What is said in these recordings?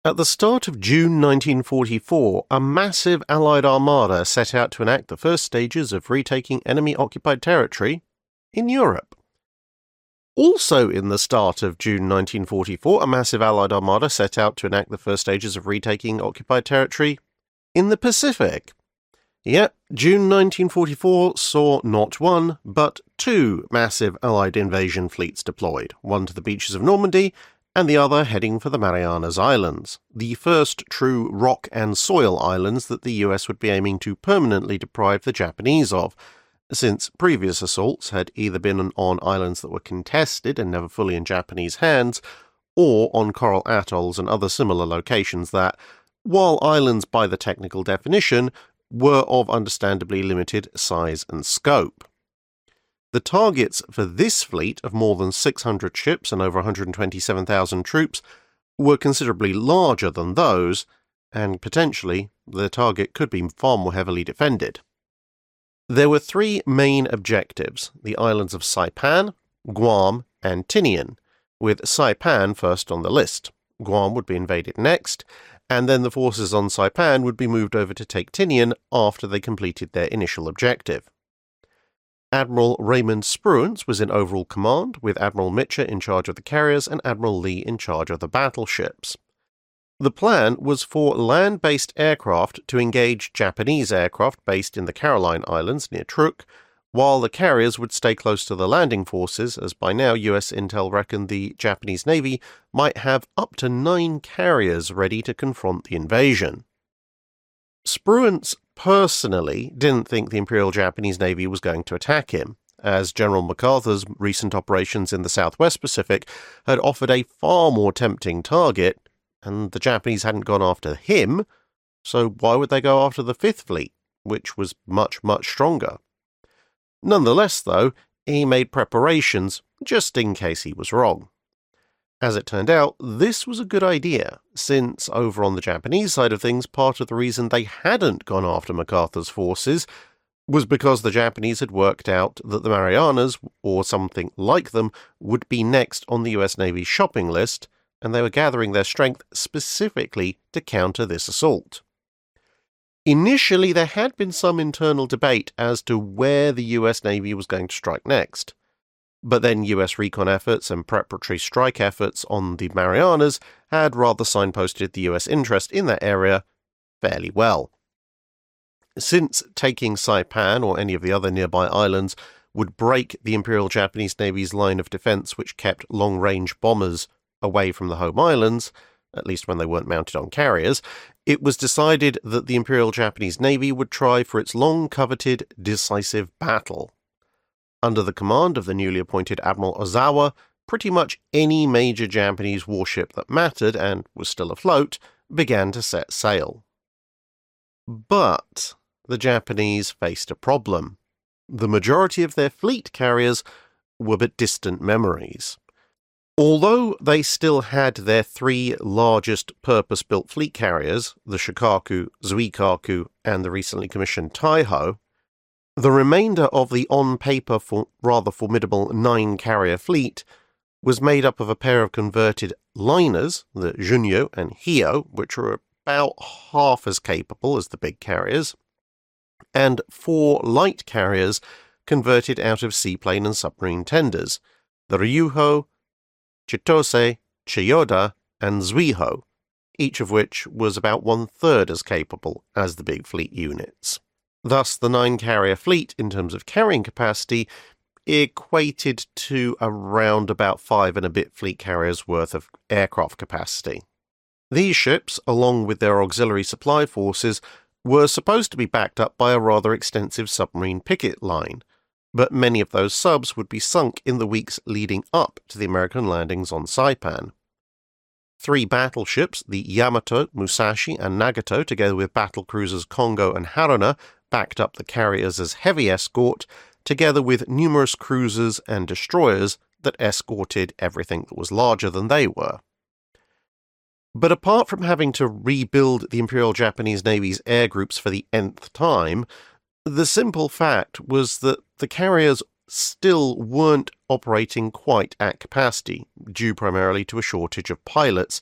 At the start of June 1944, a massive Allied armada set out to enact the first stages of retaking enemy-occupied territory in Europe. Also in the start of June 1944, a massive Allied armada set out to enact the first stages of retaking occupied territory in the Pacific. Yep, June 1944 saw not one, but two massive Allied invasion fleets deployed, one to the beaches of Normandy and the other heading for the Marianas Islands, the first true rock and soil islands that the US would be aiming to permanently deprive the Japanese of, since previous assaults had either been on islands that were contested and never fully in Japanese hands, or on coral atolls and other similar locations that, while islands by the technical definition, were of understandably limited size and scope. The targets for this fleet of more than 600 ships and over 127,000 troops were considerably larger than those, and potentially the target could be far more heavily defended. There were three main objectives, the islands of Saipan, Guam, and Tinian, with Saipan first on the list. Guam would be invaded next, and then the forces on Saipan would be moved over to take Tinian after they completed their initial objective. Admiral Raymond Spruance was in overall command, with Admiral Mitscher in charge of the carriers and Admiral Lee in charge of the battleships. The plan was for land-based aircraft to engage Japanese aircraft based in the Caroline Islands near Truk, while the carriers would stay close to the landing forces, as by now US intel reckoned the Japanese Navy might have up to 9 carriers ready to confront the invasion. Spruance personally didn't think the Imperial Japanese Navy was going to attack him, as General MacArthur's recent operations in the Southwest Pacific had offered a far more tempting target, and the Japanese hadn't gone after him, so why would they go after the Fifth Fleet, which was much, much stronger? Nonetheless, though, he made preparations just in case he was wrong. As it turned out, this was a good idea, since over on the Japanese side of things, part of the reason they hadn't gone after MacArthur's forces was because the Japanese had worked out that the Marianas, or something like them, would be next on the US Navy's shopping list, and they were gathering their strength specifically to counter this assault. Initially, there had been some internal debate as to where the US Navy was going to strike next. But then US recon efforts and preparatory strike efforts on the Marianas had rather signposted the US interest in that area fairly well. Since taking Saipan or any of the other nearby islands would break the Imperial Japanese Navy's line of defense which kept long-range bombers away from the home islands, at least when they weren't mounted on carriers, it was decided that the Imperial Japanese Navy would try for its long-coveted decisive battle. Under the command of the newly appointed Admiral Ozawa, pretty much any major Japanese warship that mattered and was still afloat began to set sail. But the Japanese faced a problem. The majority of their fleet carriers were but distant memories. Although they still had their 3 largest purpose-built fleet carriers, the Shokaku, Zuikaku, and the recently commissioned Taiho, the remainder of the on-paper rather formidable 9-carrier fleet was made up of a pair of converted liners, the Junyo and Hio, which were about half as capable as the big carriers, and 4 light carriers converted out of seaplane and submarine tenders, the Ryuho, Chitose, Chiyoda, and Zuiho, each of which was about 1/3 as capable as the big fleet units. Thus, the 9-carrier fleet, in terms of carrying capacity, equated to around about 5 and a bit fleet carriers worth of aircraft capacity. These ships, along with their auxiliary supply forces, were supposed to be backed up by a rather extensive submarine picket line, but many of those subs would be sunk in the weeks leading up to the American landings on Saipan. 3 battleships, the Yamato, Musashi, and Nagato, together with battle cruisers Kongo and Haruna, backed up the carriers as heavy escort, together with numerous cruisers and destroyers that escorted everything that was larger than they were. But apart from having to rebuild the Imperial Japanese Navy's air groups for the nth time, the simple fact was that the carriers still weren't operating quite at capacity, due primarily to a shortage of pilots,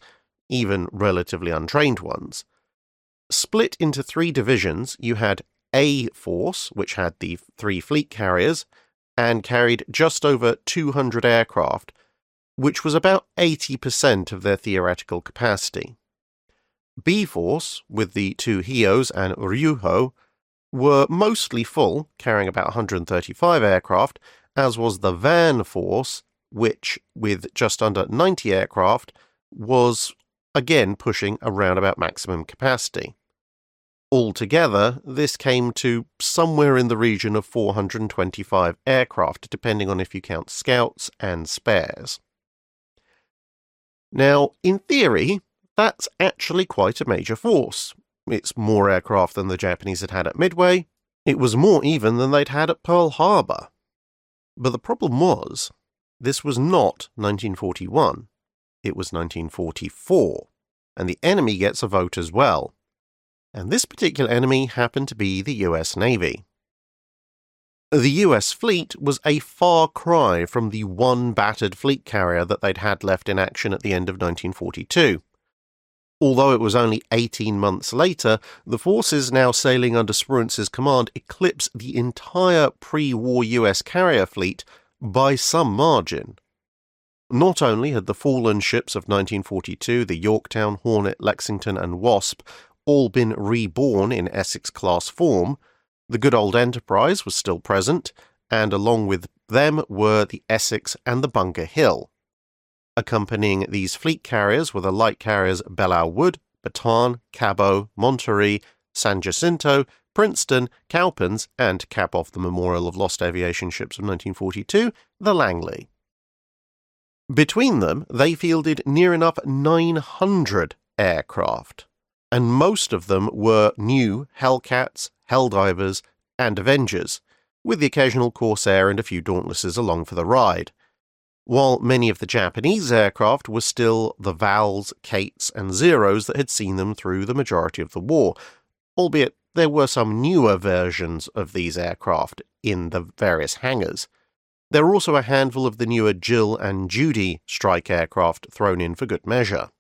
even relatively untrained ones. Split into 3 divisions, you had A Force, which had the 3 fleet carriers, and carried just over 200 aircraft, which was about 80% of their theoretical capacity. B Force, with the 2 Hios and Ryuho, were mostly full, carrying about 135 aircraft, as was the Van Force, which, with just under 90 aircraft, was again pushing around about maximum capacity. Altogether, this came to somewhere in the region of 425 aircraft, depending on if you count scouts and spares. Now, in theory, that's actually quite a major force. It's more aircraft than the Japanese had at Midway. It was more even than they'd had at Pearl Harbor. But the problem was, this was not 1941. It was 1944, and the enemy gets a vote as well. And this particular enemy happened to be the US Navy. The US fleet was a far cry from the one battered fleet carrier that they'd had left in action at the end of 1942. Although it was only 18 months later, the forces now sailing under Spruance's command eclipsed the entire pre-war US carrier fleet by some margin. Not only had the fallen ships of 1942, the Yorktown, Hornet, Lexington, and Wasp, all been reborn in Essex-class form, the good old Enterprise was still present, and along with them were the Essex and the Bunker Hill. Accompanying these fleet carriers were the light carriers Belleau Wood, Bataan, Cabot, Monterey, San Jacinto, Princeton, Cowpens, and, cap off the memorial of lost aviation ships of 1942, the Langley. Between them, they fielded near enough 900 aircraft, and most of them were new Hellcats, Helldivers, and Avengers, with the occasional Corsair and a few Dauntlesses along for the ride, while many of the Japanese aircraft were still the Vals, Kates, and Zeros that had seen them through the majority of the war, albeit there were some newer versions of these aircraft in the various hangars. There were also a handful of the newer Jill and Judy strike aircraft thrown in for good measure.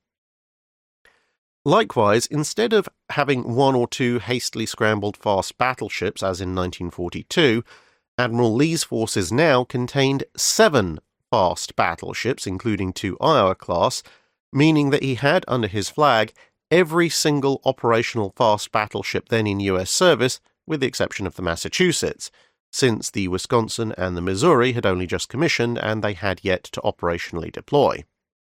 Likewise, instead of having 1 or 2 hastily scrambled fast battleships as in 1942, Admiral Lee's forces now contained 7 fast battleships, including 2 Iowa-class, meaning that he had under his flag every single operational fast battleship then in US service, with the exception of the Massachusetts, since the Wisconsin and the Missouri had only just commissioned and they had yet to operationally deploy.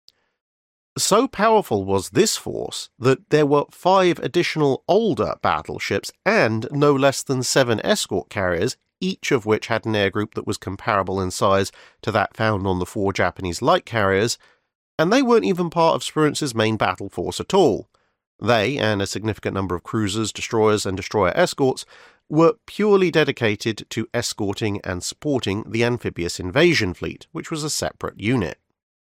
So powerful was this force that there were 5 additional older battleships and no less than 7 escort carriers, each of which had an air group that was comparable in size to that found on the 4 Japanese light carriers, and they weren't even part of Spruance's main battle force at all. They, and a significant number of cruisers, destroyers, and destroyer escorts, were purely dedicated to escorting and supporting the amphibious invasion fleet, which was a separate unit.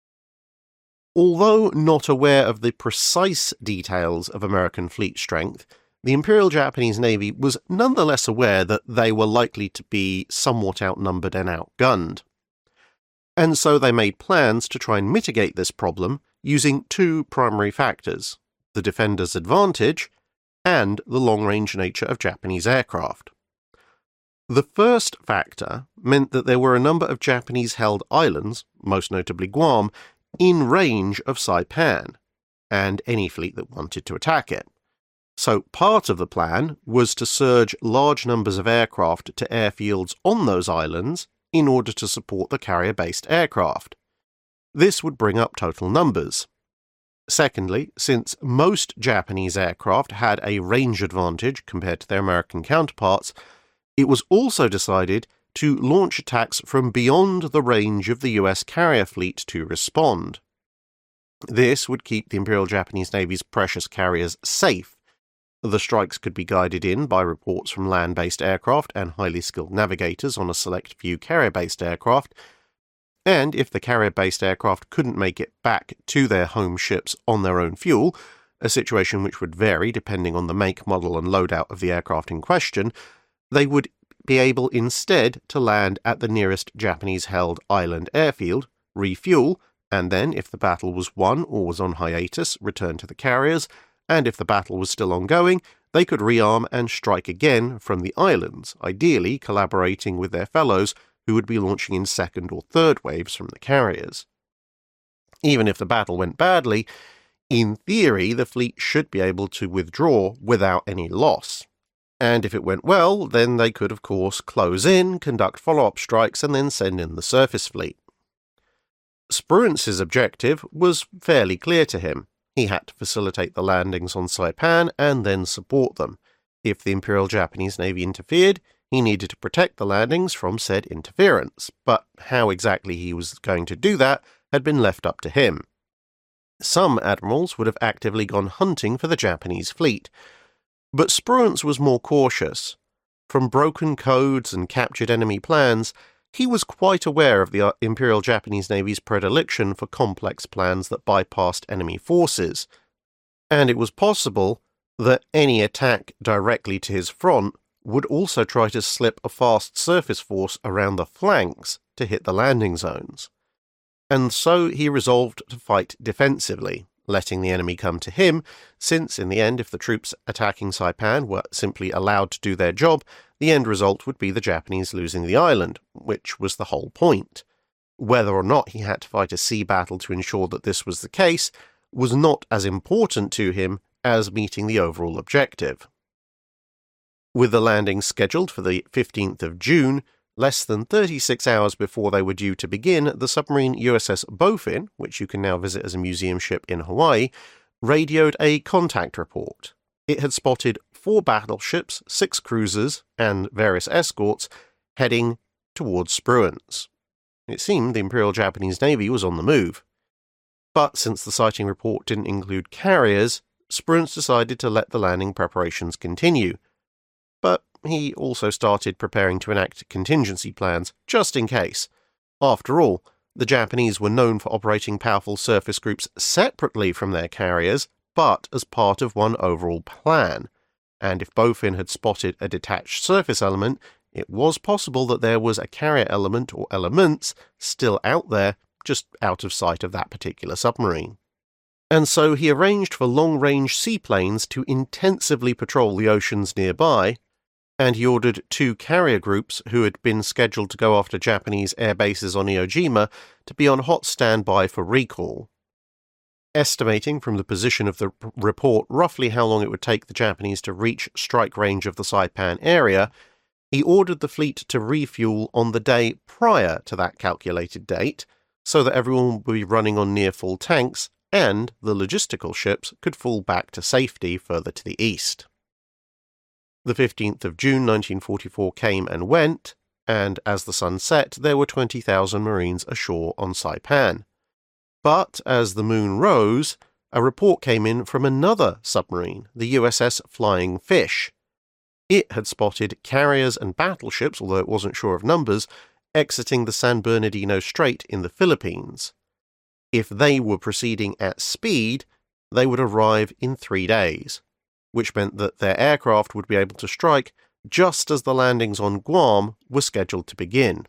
Although not aware of the precise details of American fleet strength, the Imperial Japanese Navy was nonetheless aware that they were likely to be somewhat outnumbered and outgunned. And so they made plans to try and mitigate this problem using 2 primary factors: the defender's advantage and the long-range nature of Japanese aircraft. The first factor meant that there were a number of Japanese-held islands, most notably Guam, in range of Saipan, and any fleet that wanted to attack it. So part of the plan was to surge large numbers of aircraft to airfields on those islands in order to support the carrier-based aircraft. This would bring up total numbers. Secondly, since most Japanese aircraft had a range advantage compared to their American counterparts, it was also decided to launch attacks from beyond the range of the US carrier fleet to respond. This would keep the Imperial Japanese Navy's precious carriers safe. The strikes could be guided in by reports from land-based aircraft and highly skilled navigators on a select few carrier-based aircraft, and if the carrier-based aircraft couldn't make it back to their home ships on their own fuel, a situation which would vary depending on the make, model, and loadout of the aircraft in question, they would be able instead to land at the nearest Japanese-held island airfield, refuel, and then, if the battle was won or was on hiatus, return to the carriers, and if the battle was still ongoing, they could rearm and strike again from the islands, ideally collaborating with their fellows who would be launching in second or third waves from the carriers. Even if the battle went badly, in theory the fleet should be able to withdraw without any loss. And if it went well, then they could of course close in, conduct follow-up strikes, and then send in the surface fleet. Spruance's objective was fairly clear to him. He had to facilitate the landings on Saipan and then support them. If the Imperial Japanese Navy interfered, he needed to protect the landings from said interference, but how exactly he was going to do that had been left up to him. Some admirals would have actively gone hunting for the Japanese fleet, but Spruance was more cautious. From broken codes and captured enemy plans, he was quite aware of the Imperial Japanese Navy's predilection for complex plans that bypassed enemy forces, and it was possible that any attack directly to his front would also try to slip a fast surface force around the flanks to hit the landing zones. And so he resolved to fight defensively, letting the enemy come to him, since in the end, if the troops attacking Saipan were simply allowed to do their job, the end result would be the Japanese losing the island, which was the whole point. Whether or not he had to fight a sea battle to ensure that this was the case was not as important to him as meeting the overall objective. With the landing scheduled for the 15th of June, less than 36 hours before they were due to begin, the submarine USS Bofin, which you can now visit as a museum ship in Hawaii, radioed a contact report. It had spotted 4 battleships, 6 cruisers, and various escorts heading towards Spruance. It seemed the Imperial Japanese Navy was on the move. But since the sighting report didn't include carriers, Spruance decided to let the landing preparations continue. But he also started preparing to enact contingency plans, just in case. After all, the Japanese were known for operating powerful surface groups separately from their carriers, but as part of one overall plan. And if Bofin had spotted a detached surface element, it was possible that there was a carrier element or elements still out there, just out of sight of that particular submarine. And so he arranged for long-range seaplanes to intensively patrol the oceans nearby, and he ordered 2 carrier groups who had been scheduled to go after Japanese air bases on Iwo Jima to be on hot standby for recall. Estimating from the position of the report roughly how long it would take the Japanese to reach strike range of the Saipan area, he ordered the fleet to refuel on the day prior to that calculated date, so that everyone would be running on near full tanks and the logistical ships could fall back to safety further to the east. The 15th of June 1944 came and went, and as the sun set, there were 20,000 Marines ashore on Saipan. But as the moon rose, a report came in from another submarine, the USS Flying Fish. It had spotted carriers and battleships, although it wasn't sure of numbers, exiting the San Bernardino Strait in the Philippines. If they were proceeding at speed, they would arrive in 3 days, which meant that their aircraft would be able to strike just as the landings on Guam were scheduled to begin.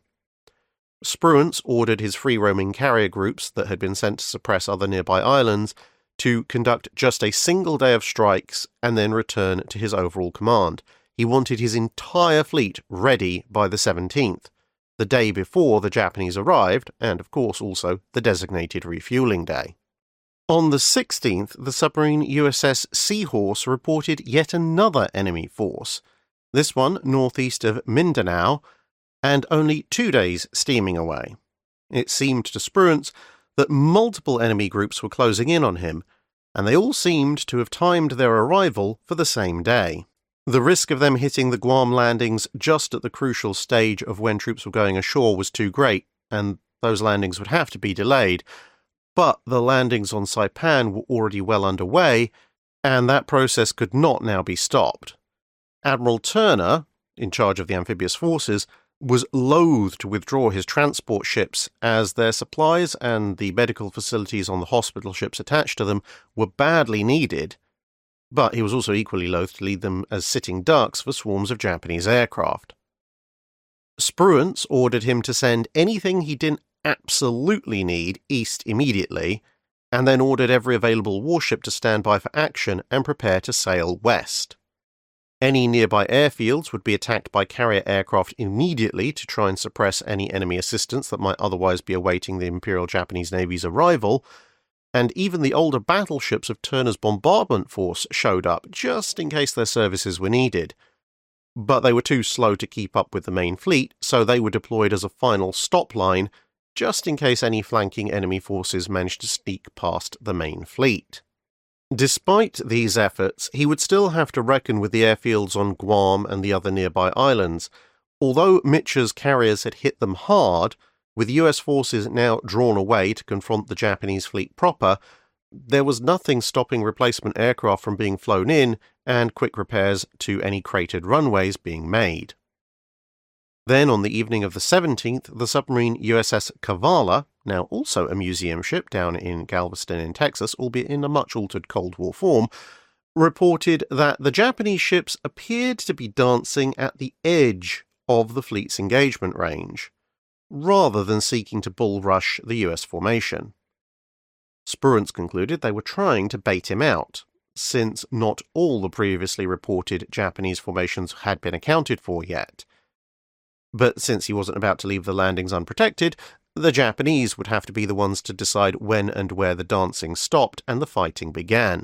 Spruance ordered his free-roaming carrier groups that had been sent to suppress other nearby islands to conduct just a single day of strikes and then return to his overall command. He wanted his entire fleet ready by the 17th, the day before the Japanese arrived, and of course also the designated refueling day. On the 16th, the submarine USS Seahorse reported yet another enemy force, this one northeast of Mindanao, and only 2 days steaming away. It seemed to Spruance that multiple enemy groups were closing in on him, and they all seemed to have timed their arrival for the same day. The risk of them hitting the Guam landings just at the crucial stage of when troops were going ashore was too great, and those landings would have to be delayed. But the landings on Saipan were already well underway, and that process could not now be stopped. Admiral Turner, in charge of the amphibious forces, was loath to withdraw his transport ships as their supplies and the medical facilities on the hospital ships attached to them were badly needed, but he was also equally loath to leave them as sitting ducks for swarms of Japanese aircraft. Spruance ordered him to send anything he didn't absolutely need east immediately, and then ordered every available warship to stand by for action and prepare to sail west. Any nearby airfields would be attacked by carrier aircraft immediately to try and suppress any enemy assistance that might otherwise be awaiting the Imperial Japanese Navy's arrival, and even the older battleships of Turner's bombardment force showed up just in case their services were needed. But they were too slow to keep up with the main fleet, so they were deployed as a final stop line, just in case any flanking enemy forces managed to sneak past the main fleet. Despite these efforts, he would still have to reckon with the airfields on Guam and the other nearby islands. Although Mitscher's carriers had hit them hard, with US forces now drawn away to confront the Japanese fleet proper, there was nothing stopping replacement aircraft from being flown in and quick repairs to any cratered runways being made. Then, on the evening of the 17th, the submarine USS Kavala, now also a museum ship down in Galveston in Texas, albeit in a much altered Cold War form, reported that the Japanese ships appeared to be dancing at the edge of the fleet's engagement range, rather than seeking to bull rush the US formation. Spruance concluded they were trying to bait him out, since not all the previously reported Japanese formations had been accounted for yet. But since he wasn't about to leave the landings unprotected, the Japanese would have to be the ones to decide when and where the dancing stopped and the fighting began.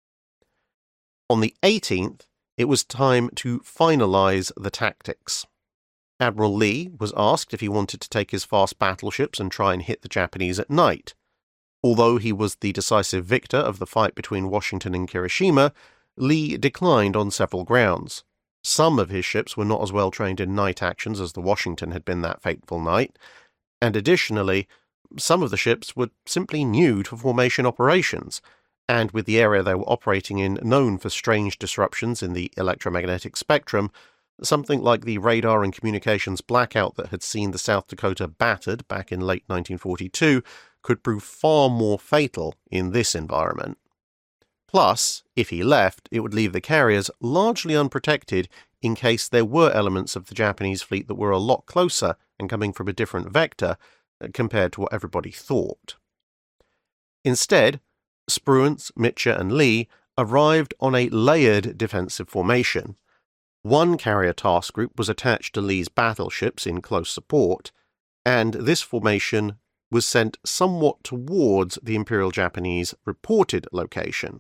On the 18th, it was time to finalize the tactics. Admiral Lee was asked if he wanted to take his fast battleships and try and hit the Japanese at night. Although he was the decisive victor of the fight between Washington and Hiroshima, Lee declined on several grounds. Some of his ships were not as well trained in night actions as the Washington had been that fateful night, and additionally, some of the ships were simply new to formation operations, and with the area they were operating in known for strange disruptions in the electromagnetic spectrum, something like the radar and communications blackout that had seen the South Dakota battered back in late 1942 could prove far more fatal in this environment. Plus, if he left, it would leave the carriers largely unprotected in case there were elements of the Japanese fleet that were a lot closer and coming from a different vector compared to what everybody thought. Instead, Spruance, Mitscher, and Lee arrived on a layered defensive formation. One carrier task group was attached to Lee's battleships in close support, and this formation was sent somewhat towards the Imperial Japanese reported location.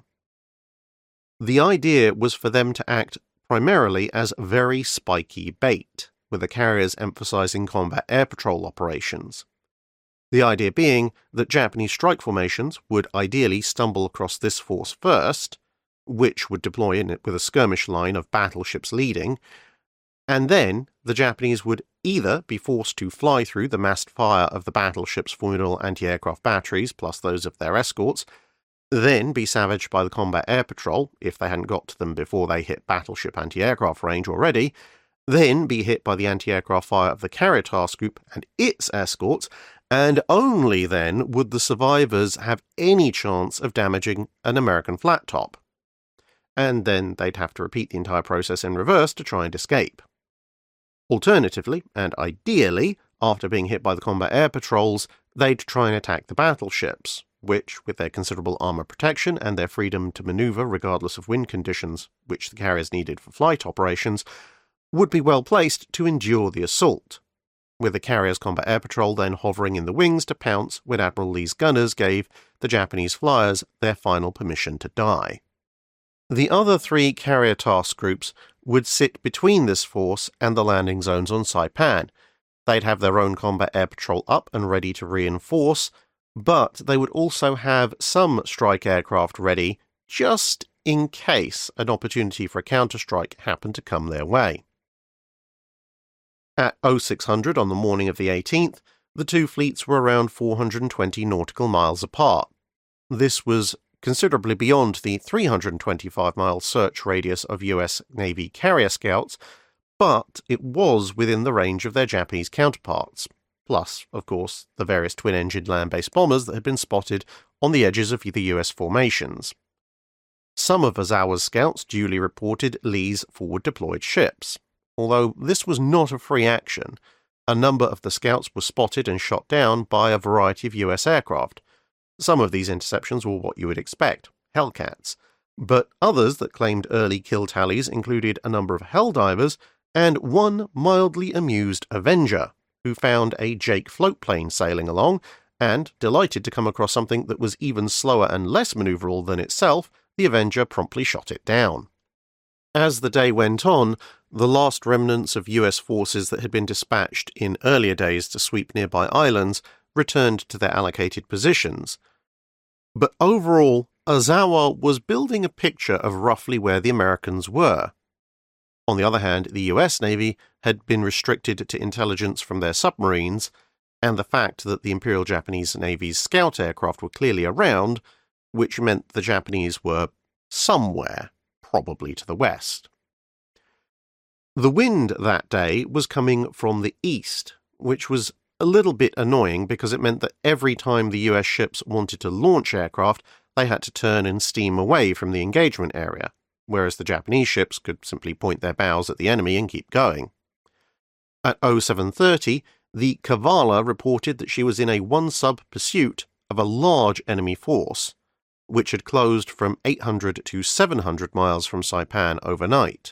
The idea was for them to act primarily as very spiky bait, with the carriers emphasizing combat air patrol operations. The idea being that Japanese strike formations would ideally stumble across this force first, which would deploy in it with a skirmish line of battleships leading, and then the Japanese would either be forced to fly through the massed fire of the battleship's formidable anti-aircraft batteries plus those of their escorts, then be savaged by the combat air patrol, if they hadn't got to them before they hit battleship anti-aircraft range already, then be hit by the anti-aircraft fire of the carrier task group and its escorts, and only then would the survivors have any chance of damaging an American flat top. And then they'd have to repeat the entire process in reverse to try and escape. Alternatively, and ideally, after being hit by the combat air patrols, they'd try and attack the battleships, which, with their considerable armour protection and their freedom to manoeuvre regardless of wind conditions, which the carriers needed for flight operations, would be well placed to endure the assault, with the carrier's combat air patrol then hovering in the wings to pounce when Admiral Lee's gunners gave the Japanese flyers their final permission to die. The other three carrier task groups would sit between this force and the landing zones on Saipan. They'd have their own combat air patrol up and ready to reinforce, but they would also have some strike aircraft ready just in case an opportunity for a counterstrike happened to come their way. At 0600 on the morning of the 18th, the two fleets were around 420 nautical miles apart. This was considerably beyond the 325-mile search radius of US Navy carrier scouts, but it was within the range of their Japanese counterparts, plus, of course, the various twin-engined land-based bombers that had been spotted on the edges of the US formations. Some of Ozawa's scouts duly reported Lee's forward-deployed ships, although this was not a free action. A number of the scouts were spotted and shot down by a variety of US aircraft. Some of these interceptions were what you would expect, Hellcats, but others that claimed early kill tallies included a number of Helldivers and one mildly amused Avenger, who found a Jake float plane sailing along, and, delighted to come across something that was even slower and less maneuverable than itself, the Avenger promptly shot it down. As the day went on, the last remnants of US forces that had been dispatched in earlier days to sweep nearby islands returned to their allocated positions. But overall, Ozawa was building a picture of roughly where the Americans were. On the other hand, the US Navy had been restricted to intelligence from their submarines, and the fact that the Imperial Japanese Navy's scout aircraft were clearly around, which meant the Japanese were somewhere, probably to the west. The wind that day was coming from the east, which was a little bit annoying because it meant that every time the US ships wanted to launch aircraft, they had to turn and steam away from the engagement area, whereas the Japanese ships could simply point their bows at the enemy and keep going. At 0730, the Kavala reported that she was in a one-sub pursuit of a large enemy force, which had closed from 800 to 700 miles from Saipan overnight.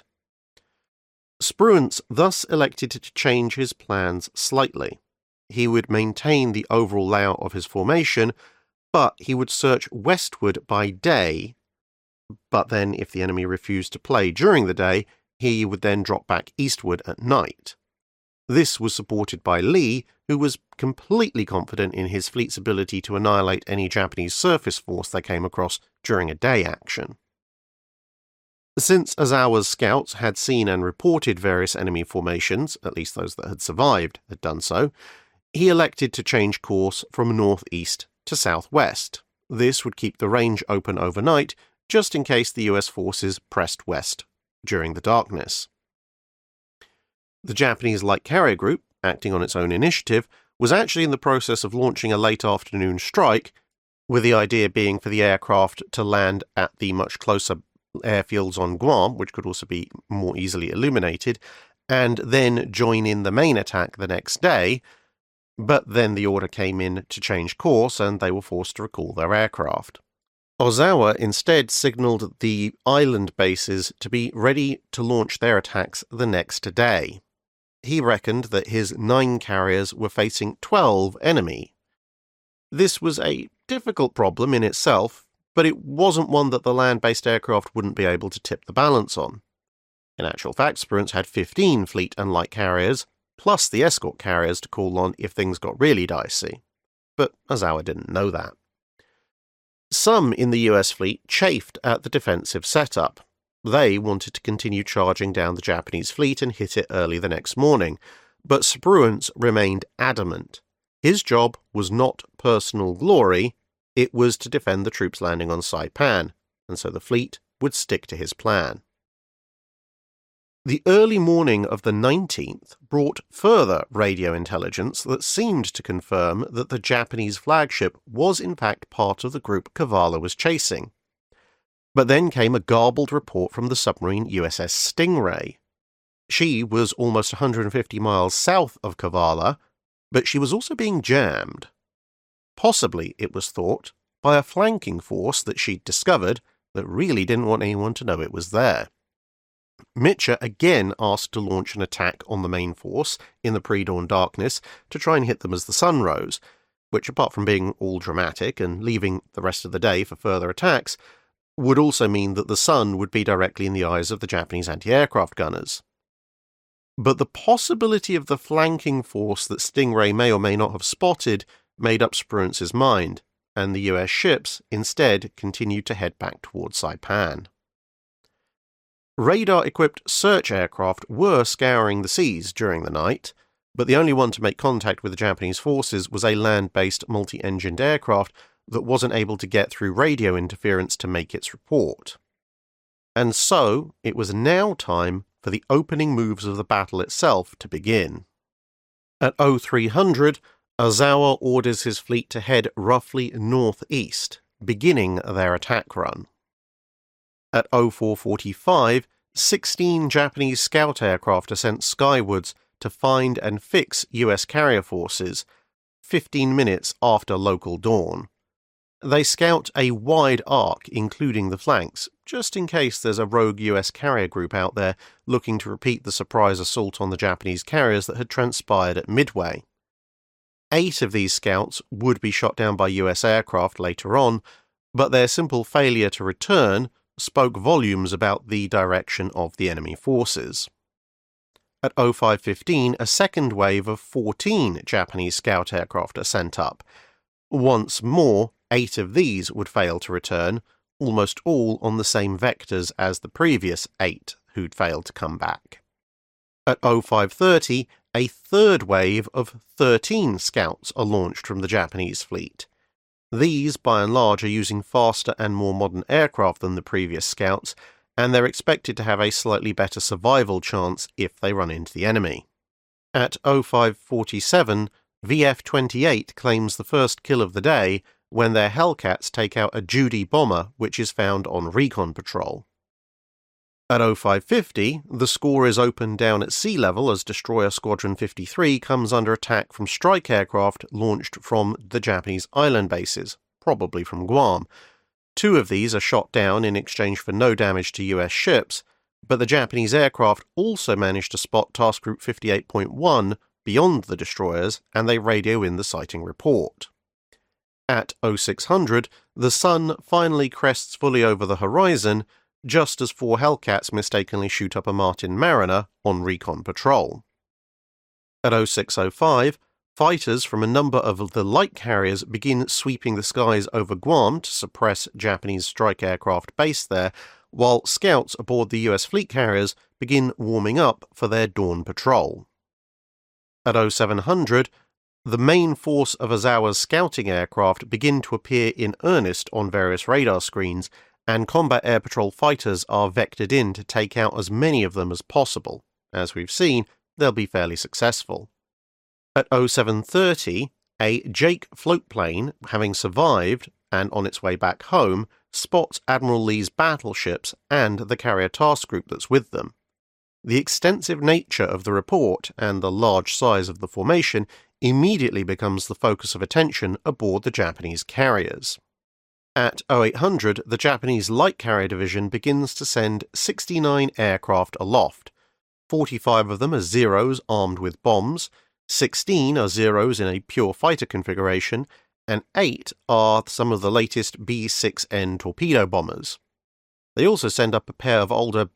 Spruance thus elected to change his plans slightly. He would maintain the overall layout of his formation, but he would search westward by day, but then if the enemy refused to play during the day, he would then drop back eastward at night. This was supported by Lee, who was completely confident in his fleet's ability to annihilate any Japanese surface force they came across during a day action. Since Ozawa's scouts had seen and reported various enemy formations, at least those that had survived had done so, he elected to change course from northeast to southwest. This would keep the range open overnight, just in case the US forces pressed west during the darkness. The Japanese Light Carrier Group, acting on its own initiative, was actually in the process of launching a late afternoon strike, with the idea being for the aircraft to land at the much closer airfields on Guam, which could also be more easily illuminated, and then join in the main attack the next day, but then the order came in to change course and they were forced to recall their aircraft. Ozawa instead signalled the island bases to be ready to launch their attacks the next day. He reckoned that his 9 carriers were facing 12 enemy. This was a difficult problem in itself, but it wasn't one that the land-based aircraft wouldn't be able to tip the balance on. In actual fact, Spruance had 15 fleet and light carriers, plus the escort carriers to call on if things got really dicey. But Ozawa didn't know that. Some in the US fleet chafed at the defensive setup. They wanted to continue charging down the Japanese fleet and hit it early the next morning, but Spruance remained adamant. His job was not personal glory, it was to defend the troops landing on Saipan, and so the fleet would stick to his plan. The early morning of the 19th brought further radio intelligence that seemed to confirm that the Japanese flagship was in fact part of the group Kavala was chasing. But then came a garbled report from the submarine USS Stingray. She was almost 150 miles south of Kavala, but she was also being jammed. Possibly, it was thought, by a flanking force that she'd discovered that really didn't want anyone to know it was there. Mitscher again asked to launch an attack on the main force in the pre-dawn darkness to try and hit them as the sun rose, which, apart from being all dramatic and leaving the rest of the day for further attacks, would also mean that the sun would be directly in the eyes of the Japanese anti-aircraft gunners. But the possibility of the flanking force that Stingray may or may not have spotted made up Spruance's mind, and the US ships instead continued to head back towards Saipan. Radar-equipped search aircraft were scouring the seas during the night, but the only one to make contact with the Japanese forces was a land-based multi-engined aircraft that wasn't able to get through radio interference to make its report. And so, it was now time for the opening moves of the battle itself to begin. At 0300, Ozawa orders his fleet to head roughly northeast, beginning their attack run. At 0445, 16 Japanese scout aircraft are sent skywards to find and fix US carrier forces 15 minutes after local dawn. They scout a wide arc, including the flanks, just in case there's a rogue US carrier group out there looking to repeat the surprise assault on the Japanese carriers that had transpired at Midway. 8 of these scouts would be shot down by US aircraft later on, but their simple failure to return spoke volumes about the direction of the enemy forces. At 05:15, a second wave of 14 Japanese scout aircraft are sent up. Once more, 8 of these would fail to return, almost all on the same vectors as the previous 8 who'd failed to come back. At 05:30, a third wave of 13 scouts are launched from the Japanese fleet. These, by and large, are using faster and more modern aircraft than the previous scouts, and they're expected to have a slightly better survival chance if they run into the enemy. At 05:47, VF-28 claims the first kill of the day when their Hellcats take out a Judy bomber which is found on recon patrol. At 05:50, the score is opened down at sea level as Destroyer Squadron 53 comes under attack from strike aircraft launched from the Japanese island bases, probably from Guam. 2 of these are shot down in exchange for no damage to US ships, but the Japanese aircraft also managed to spot Task Group 58.1 beyond the destroyers, and they radio in the sighting report. At 0600, the sun finally crests fully over the horizon, just as 4 Hellcats mistakenly shoot up a Martin Mariner on recon patrol. At 0605, fighters from a number of the light carriers begin sweeping the skies over Guam to suppress Japanese strike aircraft based there, while scouts aboard the US fleet carriers begin warming up for their dawn patrol. At 0700, the main force of Ozawa's scouting aircraft begin to appear in earnest on various radar screens, and combat air patrol fighters are vectored in to take out as many of them as possible. As we've seen, they'll be fairly successful. At 0730, a Jake floatplane, having survived and on its way back home, spots Admiral Lee's battleships and the carrier task group that's with them. The extensive nature of the report and the large size of the formation immediately becomes the focus of attention aboard the Japanese carriers. At 0800, the Japanese Light Carrier Division begins to send 69 aircraft aloft. 45 of them are Zeros armed with bombs, 16 are Zeros in a pure fighter configuration, and 8 are some of the latest B-6N torpedo bombers. They also send up a pair of older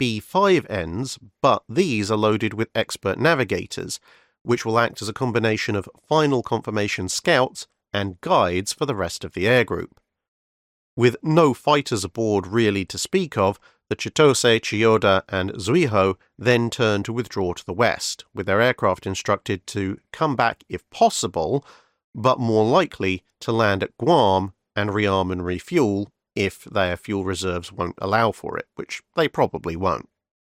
B-5Ns, but these are loaded with expert navigators, which will act as a combination of final confirmation scouts and guides for the rest of the air group. With no fighters aboard really to speak of, the Chitose, Chiyoda, and Zuiho then turn to withdraw to the west, with their aircraft instructed to come back if possible, but more likely to land at Guam and rearm and refuel if their fuel reserves won't allow for it, which they probably won't.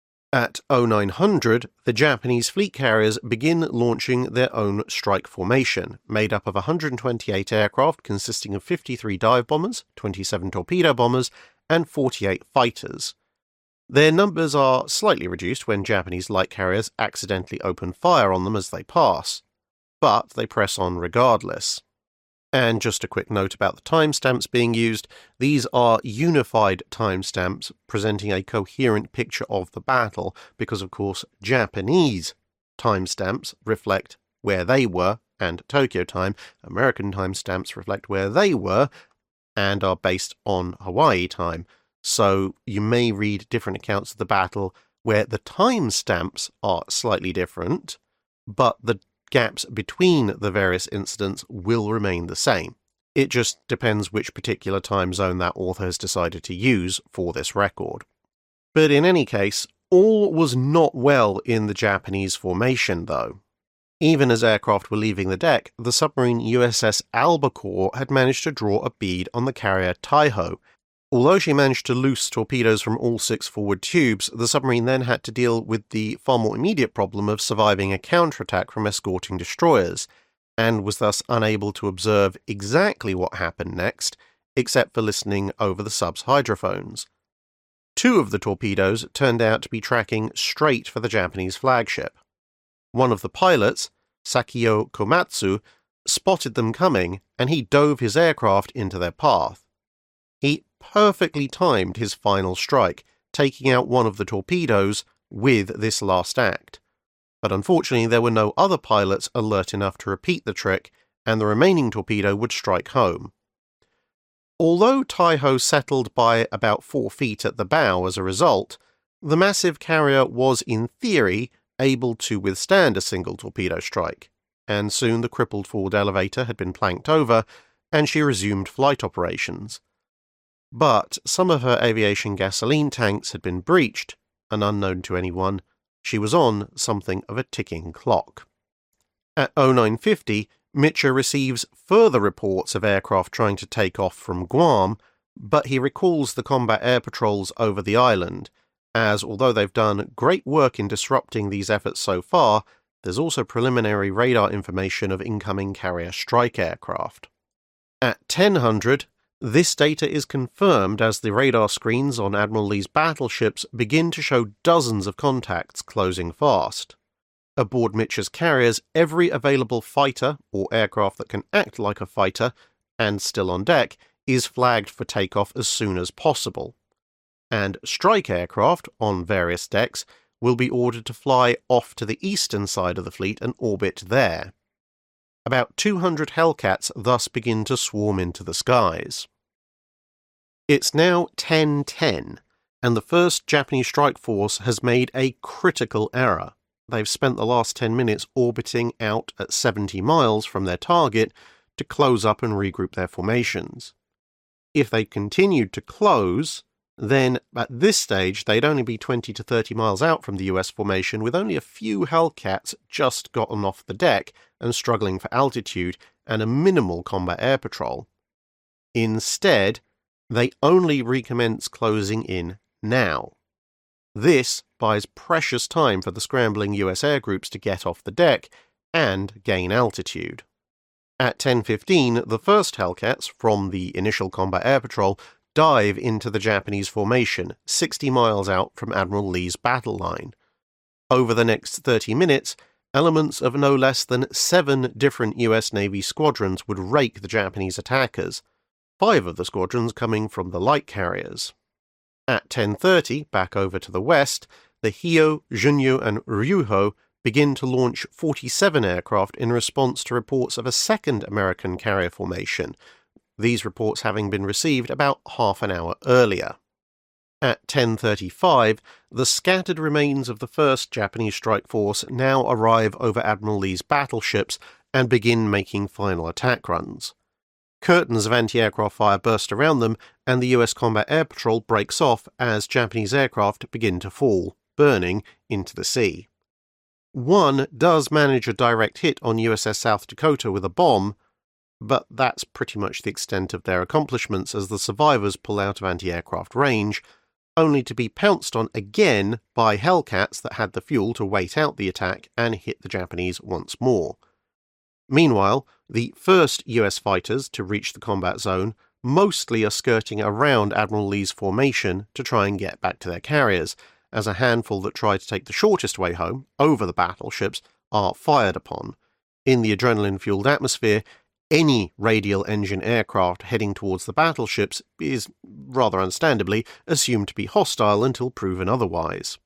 At 0900, the Japanese fleet carriers begin launching their own strike formation, made up of 128 aircraft consisting of 53 dive bombers, 27 torpedo bombers, and 48 fighters. Their numbers are slightly reduced when Japanese light carriers accidentally open fire on them as they pass, but they press on regardless. And just a quick note about the timestamps being used. These are unified timestamps presenting a coherent picture of the battle because, of course, Japanese timestamps reflect where they were and Tokyo time. American timestamps reflect where they were and are based on Hawaii time. So you may read different accounts of the battle where the timestamps are slightly different, but the gaps between the various incidents will remain the same. It just depends which particular time zone that author has decided to use for this record. But in any case, all was not well in the Japanese formation, though. Even as aircraft were leaving the deck, the submarine USS Albacore had managed to draw a bead on the carrier Taiho. Although she managed to loose torpedoes from all 6 forward tubes, the submarine then had to deal with the far more immediate problem of surviving a counterattack from escorting destroyers, and was thus unable to observe exactly what happened next, except for listening over the sub's hydrophones. 2 of the torpedoes turned out to be tracking straight for the Japanese flagship. One of the pilots, Sakio Komatsu, spotted them coming, and he dove his aircraft into their path. He perfectly timed his final strike, taking out one of the torpedoes with this last act. But unfortunately there were no other pilots alert enough to repeat the trick, and the remaining torpedo would strike home. Although Taiho settled by about 4 feet at the bow as a result, the massive carrier was in theory able to withstand a single torpedo strike, and soon the crippled forward elevator had been planked over, and she resumed flight operations. But some of her aviation gasoline tanks had been breached, and unknown to anyone, she was on something of a ticking clock. At 0950, Mitscher receives further reports of aircraft trying to take off from Guam, but he recalls the combat air patrols over the island, as although they've done great work in disrupting these efforts so far, there's also preliminary radar information of incoming carrier strike aircraft. At 1000, this data is confirmed as the radar screens on Admiral Lee's battleships begin to show dozens of contacts closing fast. Aboard Mitscher's carriers, every available fighter, or aircraft that can act like a fighter, and still on deck, is flagged for takeoff as soon as possible. And strike aircraft, on various decks, will be ordered to fly off to the eastern side of the fleet and orbit there. About 200 Hellcats thus begin to swarm into the skies. It's now 10:10, and the first Japanese strike force has made a critical error. They've spent the last 10 minutes orbiting out at 70 miles from their target to close up and regroup their formations. If they continued to close, then at this stage they'd only be 20 to 30 miles out from the US formation, with only a few Hellcats just gotten off the deck and struggling for altitude and a minimal combat air patrol. Instead, they only recommence closing in now. This buys precious time for the scrambling US air groups to get off the deck and gain altitude. At 10:15, the first Hellcats from the initial combat air patrol dive into the Japanese formation, 60 miles out from Admiral Lee's battle line. Over the next 30 minutes, elements of no less than 7 different US Navy squadrons would rake the Japanese attackers, 5 of the squadrons coming from the light carriers. At 10:30, back over to the west, the Hyo, Junyo, and Ryuho begin to launch 47 aircraft in response to reports of a second American carrier formation, these reports having been received about half an hour earlier. At 10:35, the scattered remains of the first Japanese strike force now arrive over Admiral Lee's battleships and begin making final attack runs. Curtains of anti-aircraft fire burst around them, and the US Combat Air Patrol breaks off as Japanese aircraft begin to fall, burning, into the sea. One does manage a direct hit on USS South Dakota with a bomb, but that's pretty much the extent of their accomplishments as the survivors pull out of anti-aircraft range, only to be pounced on again by Hellcats that had the fuel to wait out the attack and hit the Japanese once more. Meanwhile, the first US fighters to reach the combat zone mostly are skirting around Admiral Lee's formation to try and get back to their carriers, as a handful that try to take the shortest way home, over the battleships, are fired upon. In the adrenaline-fueled atmosphere, any radial engine aircraft heading towards the battleships is, rather understandably, assumed to be hostile until proven otherwise.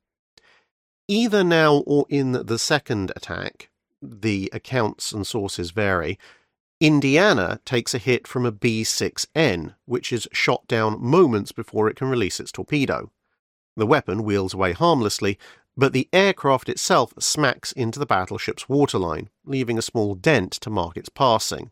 Either now or in the second attack, the accounts and sources vary, Indiana takes a hit from a B-6N, which is shot down moments before it can release its torpedo. The weapon wheels away harmlessly, but the aircraft itself smacks into the battleship's waterline, leaving a small dent to mark its passing.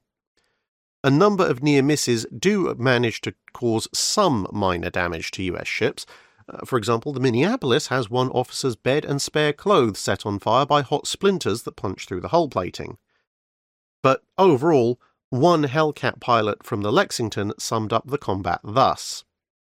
A number of near misses do manage to cause some minor damage to US ships. For example, the Minneapolis has one officer's bed and spare clothes set on fire by hot splinters that punch through the hull plating. But overall, one Hellcat pilot from the Lexington summed up the combat thus.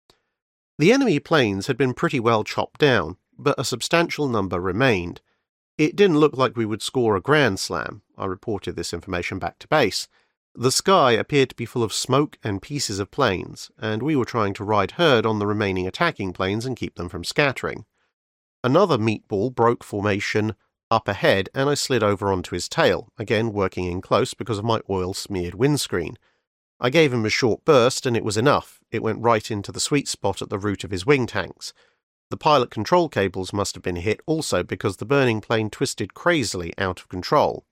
The enemy planes had been pretty well chopped down, but a substantial number remained. It didn't look like we would score a grand slam. I reported this information back to base. The sky appeared to be full of smoke and pieces of planes, and we were trying to ride herd on the remaining attacking planes and keep them from scattering. Another meatball broke formation up ahead and I slid over onto his tail, again working in close because of my oil-smeared windscreen. I gave him a short burst and it was enough. It went right into the sweet spot at the root of his wing tanks. The pilot control cables must have been hit also because the burning plane twisted crazily out of control.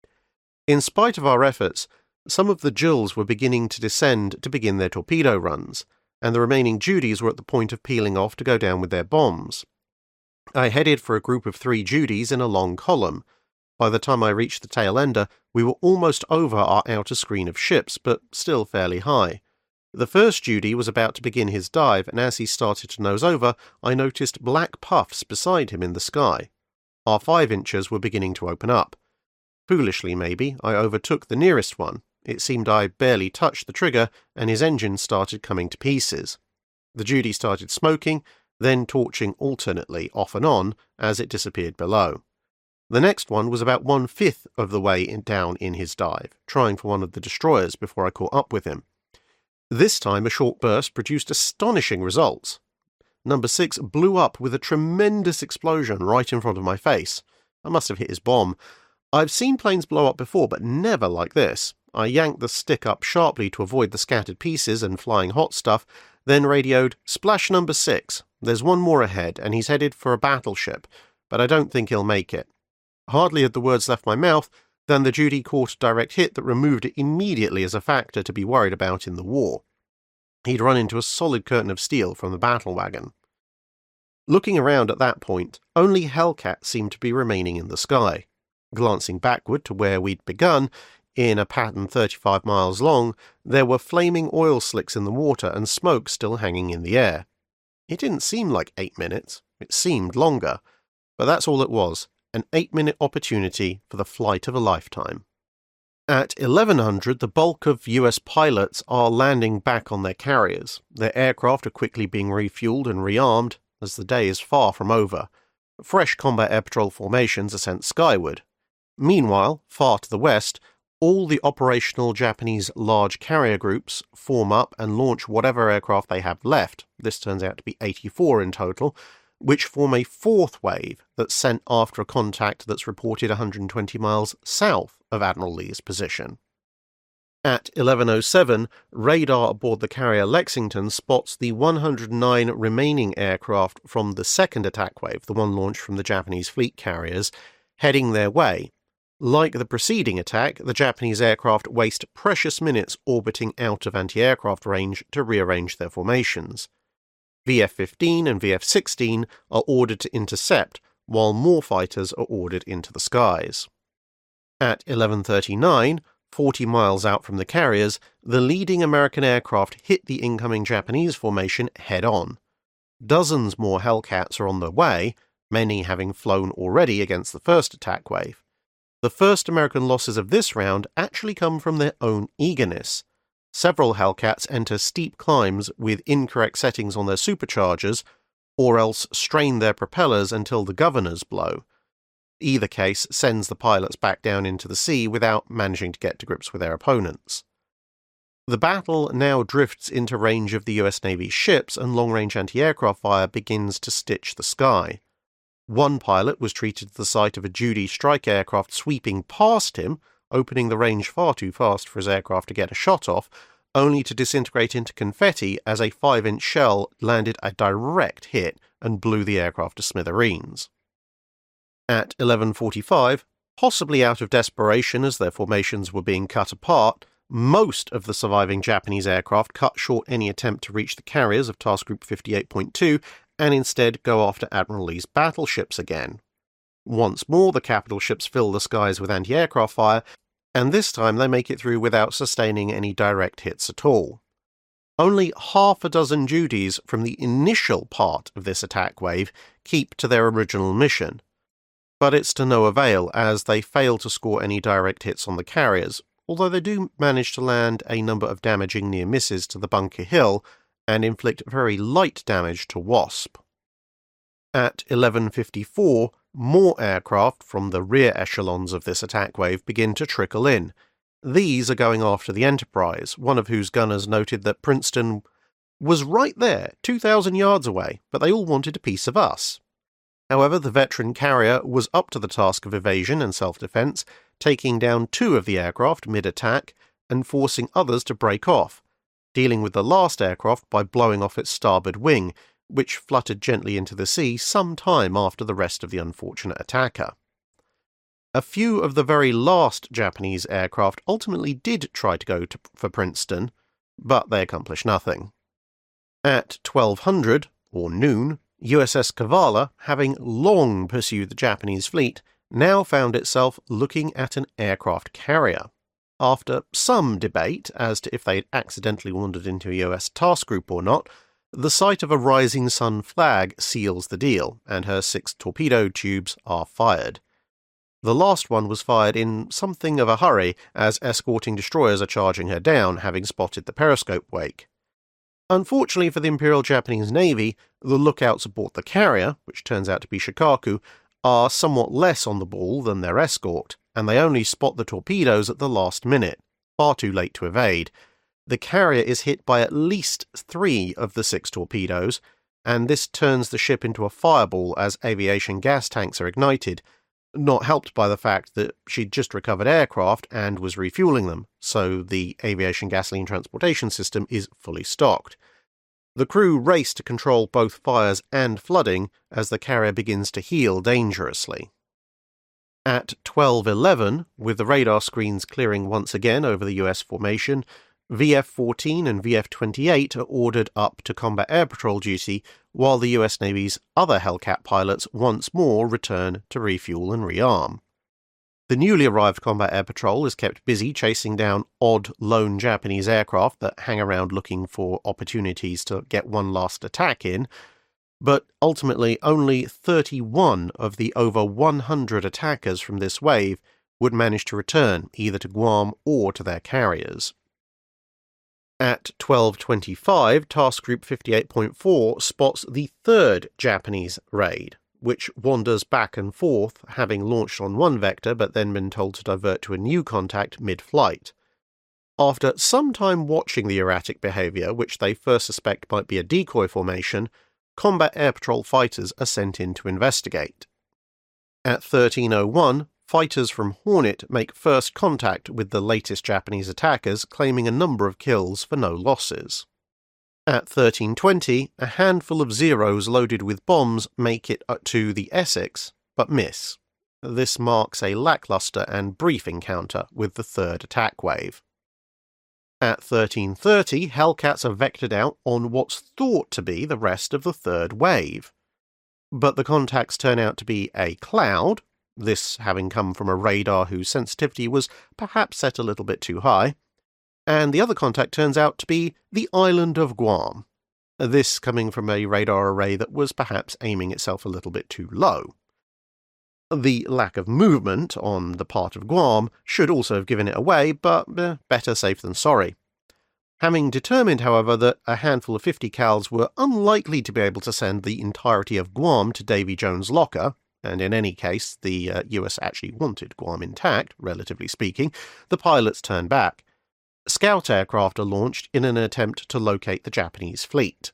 In spite of our efforts, some of the Jills were beginning to descend to begin their torpedo runs, and the remaining Judys were at the point of peeling off to go down with their bombs. I headed for a group of 3 Judys in a long column. By the time I reached the tail ender, we were almost over our outer screen of ships, but still fairly high. The first Judy was about to begin his dive, and as he started to nose over, I noticed black puffs beside him in the sky. Our 5 inchers were beginning to open up. Foolishly, maybe, I overtook the nearest one. It seemed I barely touched the trigger, and his engine started coming to pieces. The Judy started smoking, then torching alternately off and on as it disappeared below. The next one was about 1/5 of the way down in his dive, trying for one of the destroyers before I caught up with him. This time a short burst produced astonishing results. Number 6 blew up with a tremendous explosion right in front of my face. I must have hit his bomb. I've seen planes blow up before, but never like this. I yanked the stick up sharply to avoid the scattered pieces and flying hot stuff, then radioed, "Splash number 6. There's one more ahead, and he's headed for a battleship, but I don't think he'll make it." Hardly had the words left my mouth than the Judy caught a direct hit that removed it immediately as a factor to be worried about in the war. He'd run into a solid curtain of steel from the battle wagon. Looking around at that point, only Hellcat seemed to be remaining in the sky. Glancing backward to where we'd begun, in a pattern 35 miles long, there were flaming oil slicks in the water and smoke still hanging in the air. It didn't seem like 8 minutes. It seemed longer. But that's all it was, an 8-minute opportunity for the flight of a lifetime. At 1100, the bulk of US pilots are landing back on their carriers. Their aircraft are quickly being refueled and rearmed, as the day is far from over. Fresh combat air patrol formations are sent skyward. Meanwhile, far to the west, all the operational Japanese large carrier groups form up and launch whatever aircraft they have left. This turns out to be 84 in total, which form a 4th wave that's sent after a contact that's reported 120 miles south of Admiral Lee's position. At 11:07, radar aboard the carrier Lexington spots the 109 remaining aircraft from the second attack wave, the one launched from the Japanese fleet carriers, heading their way. Like the preceding attack, the Japanese aircraft waste precious minutes orbiting out of anti-aircraft range to rearrange their formations. VF-15 and VF-16 are ordered to intercept, while more fighters are ordered into the skies. At 11:39, 40 miles out from the carriers, the leading American aircraft hit the incoming Japanese formation head-on. Dozens more Hellcats are on their way, many having flown already against the first attack wave. The first American losses of this round actually come from their own eagerness. Several Hellcats enter steep climbs with incorrect settings on their superchargers, or else strain their propellers until the governors blow. Either case sends the pilots back down into the sea without managing to get to grips with their opponents. The battle now drifts into range of the US Navy ships, and long-range anti-aircraft fire begins to stitch the sky. One pilot was treated to the sight of a Judy strike aircraft sweeping past him, opening the range far too fast for his aircraft to get a shot off, only to disintegrate into confetti as a 5-inch shell landed a direct hit and blew the aircraft to smithereens. At 11:45, possibly out of desperation as their formations were being cut apart, most of the surviving Japanese aircraft cut short any attempt to reach the carriers of Task Group 58.2 and instead go after Admiral Lee's battleships again. Once more, the capital ships fill the skies with anti-aircraft fire, and this time they make it through without sustaining any direct hits at all. Only half a dozen Judys from the initial part of this attack wave keep to their original mission. But it's to no avail, as they fail to score any direct hits on the carriers, although they do manage to land a number of damaging near misses to the Bunker Hill and inflict very light damage to Wasp. At 11:54, more aircraft from the rear echelons of this attack wave begin to trickle in. These are going after the Enterprise, one of whose gunners noted that Princeton was right there, 2,000 yards away, but they all wanted a piece of us. However, the veteran carrier was up to the task of evasion and self-defense, taking down 2 of the aircraft mid-attack and forcing others to break off, dealing with the last aircraft by blowing off its starboard wing, which fluttered gently into the sea some time after the rest of the unfortunate attacker. A few of the very last Japanese aircraft ultimately did try to go for Princeton, but they accomplished nothing. At 1200, or noon, USS Kavala, having long pursued the Japanese fleet, now found itself looking at an aircraft carrier. After some debate as to if they had accidentally wandered into a US task group or not, the sight of a rising sun flag seals the deal, and her 6 torpedo tubes are fired. The last one was fired in something of a hurry, as escorting destroyers are charging her down, having spotted the periscope wake. Unfortunately for the Imperial Japanese Navy, the lookouts aboard the carrier, which turns out to be Shikaku, are somewhat less on the ball than their escort, and they only spot the torpedoes at the last minute, far too late to evade. The carrier is hit by at least 3 of the 6 torpedoes, and this turns the ship into a fireball as aviation gas tanks are ignited, not helped by the fact that she'd just recovered aircraft and was refueling them, so the aviation gasoline transportation system is fully stocked. The crew race to control both fires and flooding as the carrier begins to heel dangerously. At 12:11, with the radar screens clearing once again over the US formation, VF-14 and VF-28 are ordered up to combat air patrol duty, while the US Navy's other Hellcat pilots once more return to refuel and rearm. The newly arrived combat air patrol is kept busy chasing down odd lone Japanese aircraft that hang around looking for opportunities to get one last attack in, but ultimately only 31 of the over 100 attackers from this wave would manage to return either to Guam or to their carriers. At 12:25, Task Group 58.4 spots the 3rd Japanese raid, which wanders back and forth, having launched on one vector but then been told to divert to a new contact mid-flight. After some time watching the erratic behaviour, which they first suspect might be a decoy formation, combat air patrol fighters are sent in to investigate. At 13:01, fighters from Hornet make first contact with the latest Japanese attackers, claiming a number of kills for no losses. At 13:20, a handful of Zeros loaded with bombs make it to the Essex, but miss. This marks a lackluster and brief encounter with the 3rd attack wave. At 13:30, Hellcats are vectored out on what's thought to be the rest of the 3rd wave. But the contacts turn out to be a cloud, this having come from a radar whose sensitivity was perhaps set a little bit too high, and the other contact turns out to be the island of Guam, this coming from a radar array that was perhaps aiming itself a little bit too low. The lack of movement on the part of Guam should also have given it away, but better safe than sorry. Having determined, however, that a handful of 50 cals were unlikely to be able to send the entirety of Guam to Davy Jones' locker, and in any case the US actually wanted Guam intact, relatively speaking, the pilots turned back. Scout aircraft are launched in an attempt to locate the Japanese fleet.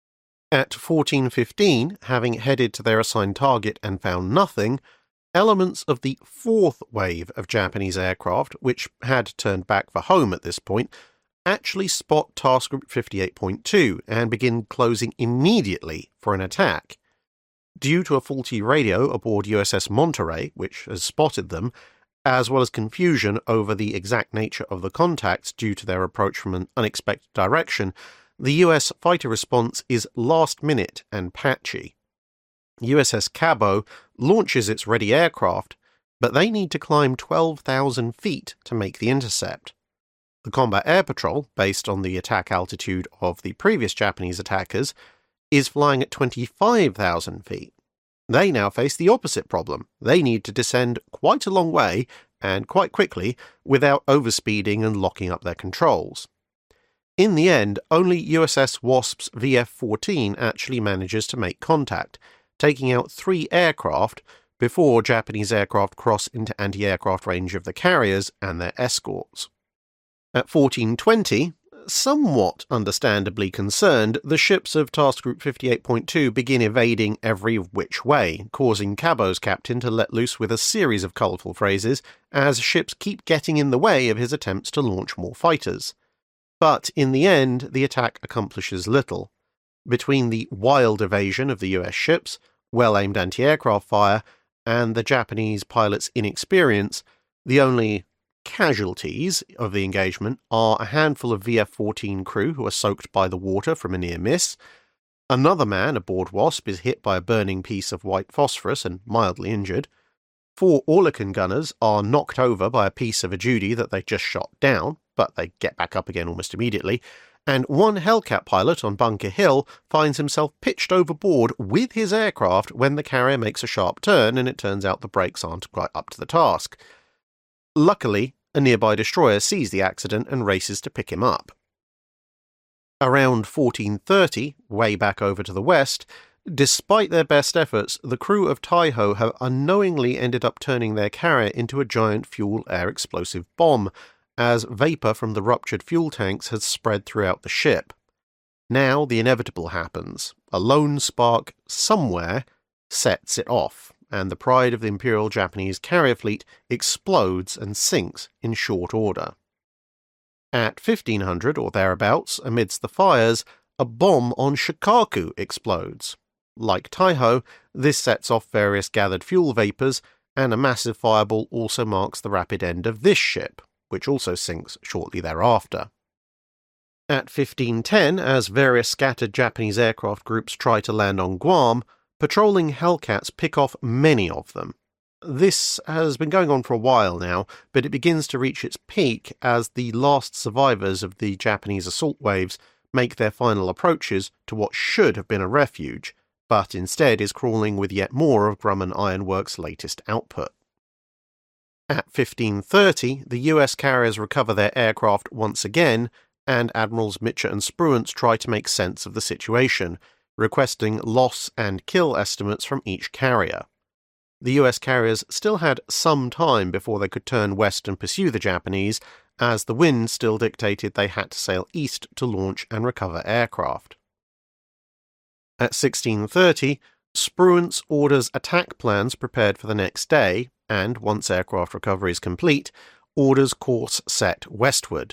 At 14:15, having headed to their assigned target and found nothing, elements of the 4th wave of Japanese aircraft, which had turned back for home at this point, actually spot Task Group 58.2 and begin closing immediately for an attack. Due to a faulty radio aboard USS Monterey, which has spotted them, as well as confusion over the exact nature of the contacts due to their approach from an unexpected direction, the US fighter response is last-minute and patchy. USS Cabo launches its ready aircraft, but they need to climb 12,000 feet to make the intercept. The Combat Air Patrol, based on the attack altitude of the previous Japanese attackers, is flying at 25,000 feet. They now face the opposite problem. They need to descend quite a long way, and quite quickly, without overspeeding and locking up their controls. In the end, only USS Wasp's VF-14 actually manages to make contact, taking out 3 aircraft before Japanese aircraft cross into anti-aircraft range of the carriers and their escorts. At 14:20, Somewhat understandably concerned, the ships of Task Group 58.2 begin evading every which way, causing Cabo's captain to let loose with a series of colourful phrases as ships keep getting in the way of his attempts to launch more fighters. But in the end, the attack accomplishes little. Between the wild evasion of the US ships, well-aimed anti-aircraft fire, and the Japanese pilots' inexperience, the only casualties of the engagement are a handful of VF-14 crew who are soaked by the water from a near miss. Another man aboard Wasp is hit by a burning piece of white phosphorus and mildly injured. 4 Oerlikon gunners are knocked over by a piece of a Judy that they just shot down, but they get back up again almost immediately. And 1 Hellcat pilot on Bunker Hill finds himself pitched overboard with his aircraft when the carrier makes a sharp turn and it turns out the brakes aren't quite up to the task. Luckily, a nearby destroyer sees the accident and races to pick him up. Around 1430, way back over to the west, despite their best efforts, the crew of Taiho have unknowingly ended up turning their carrier into a giant fuel-air explosive bomb, as vapour from the ruptured fuel tanks has spread throughout the ship. Now the inevitable happens. A lone spark somewhere sets it off, and the pride of the Imperial Japanese carrier fleet explodes and sinks in short order. At 1500 or thereabouts, amidst the fires, a bomb on Shikaku explodes. Like Taiho, this sets off various gathered fuel vapours, and a massive fireball also marks the rapid end of this ship, which also sinks shortly thereafter. At 1510, as various scattered Japanese aircraft groups try to land on Guam, patrolling Hellcats pick off many of them. This has been going on for a while now, but it begins to reach its peak as the last survivors of the Japanese assault waves make their final approaches to what should have been a refuge, but instead is crawling with yet more of Grumman Iron Works' latest output. At 1530, the US carriers recover their aircraft once again, and Admirals Mitscher and Spruance try to make sense of the situation, requesting loss and kill estimates from each carrier. The US carriers still had some time before they could turn west and pursue the Japanese, as the wind still dictated they had to sail east to launch and recover aircraft. At 1630, Spruance orders attack plans prepared for the next day, and once aircraft recovery is complete, orders course set westward.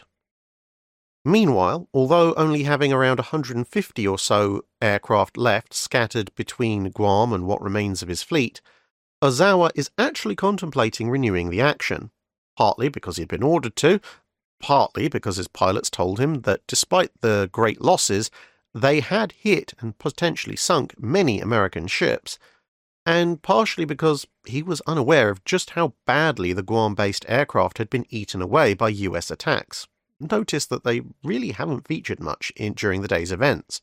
Meanwhile, although only having around 150 or so aircraft left scattered between Guam and what remains of his fleet, Ozawa is actually contemplating renewing the action, partly because he'd been ordered to, partly because his pilots told him that despite the great losses, they had hit and potentially sunk many American ships, and partially because he was unaware of just how badly the Guam-based aircraft had been eaten away by US attacks. Notice that they really haven't featured much during the day's events.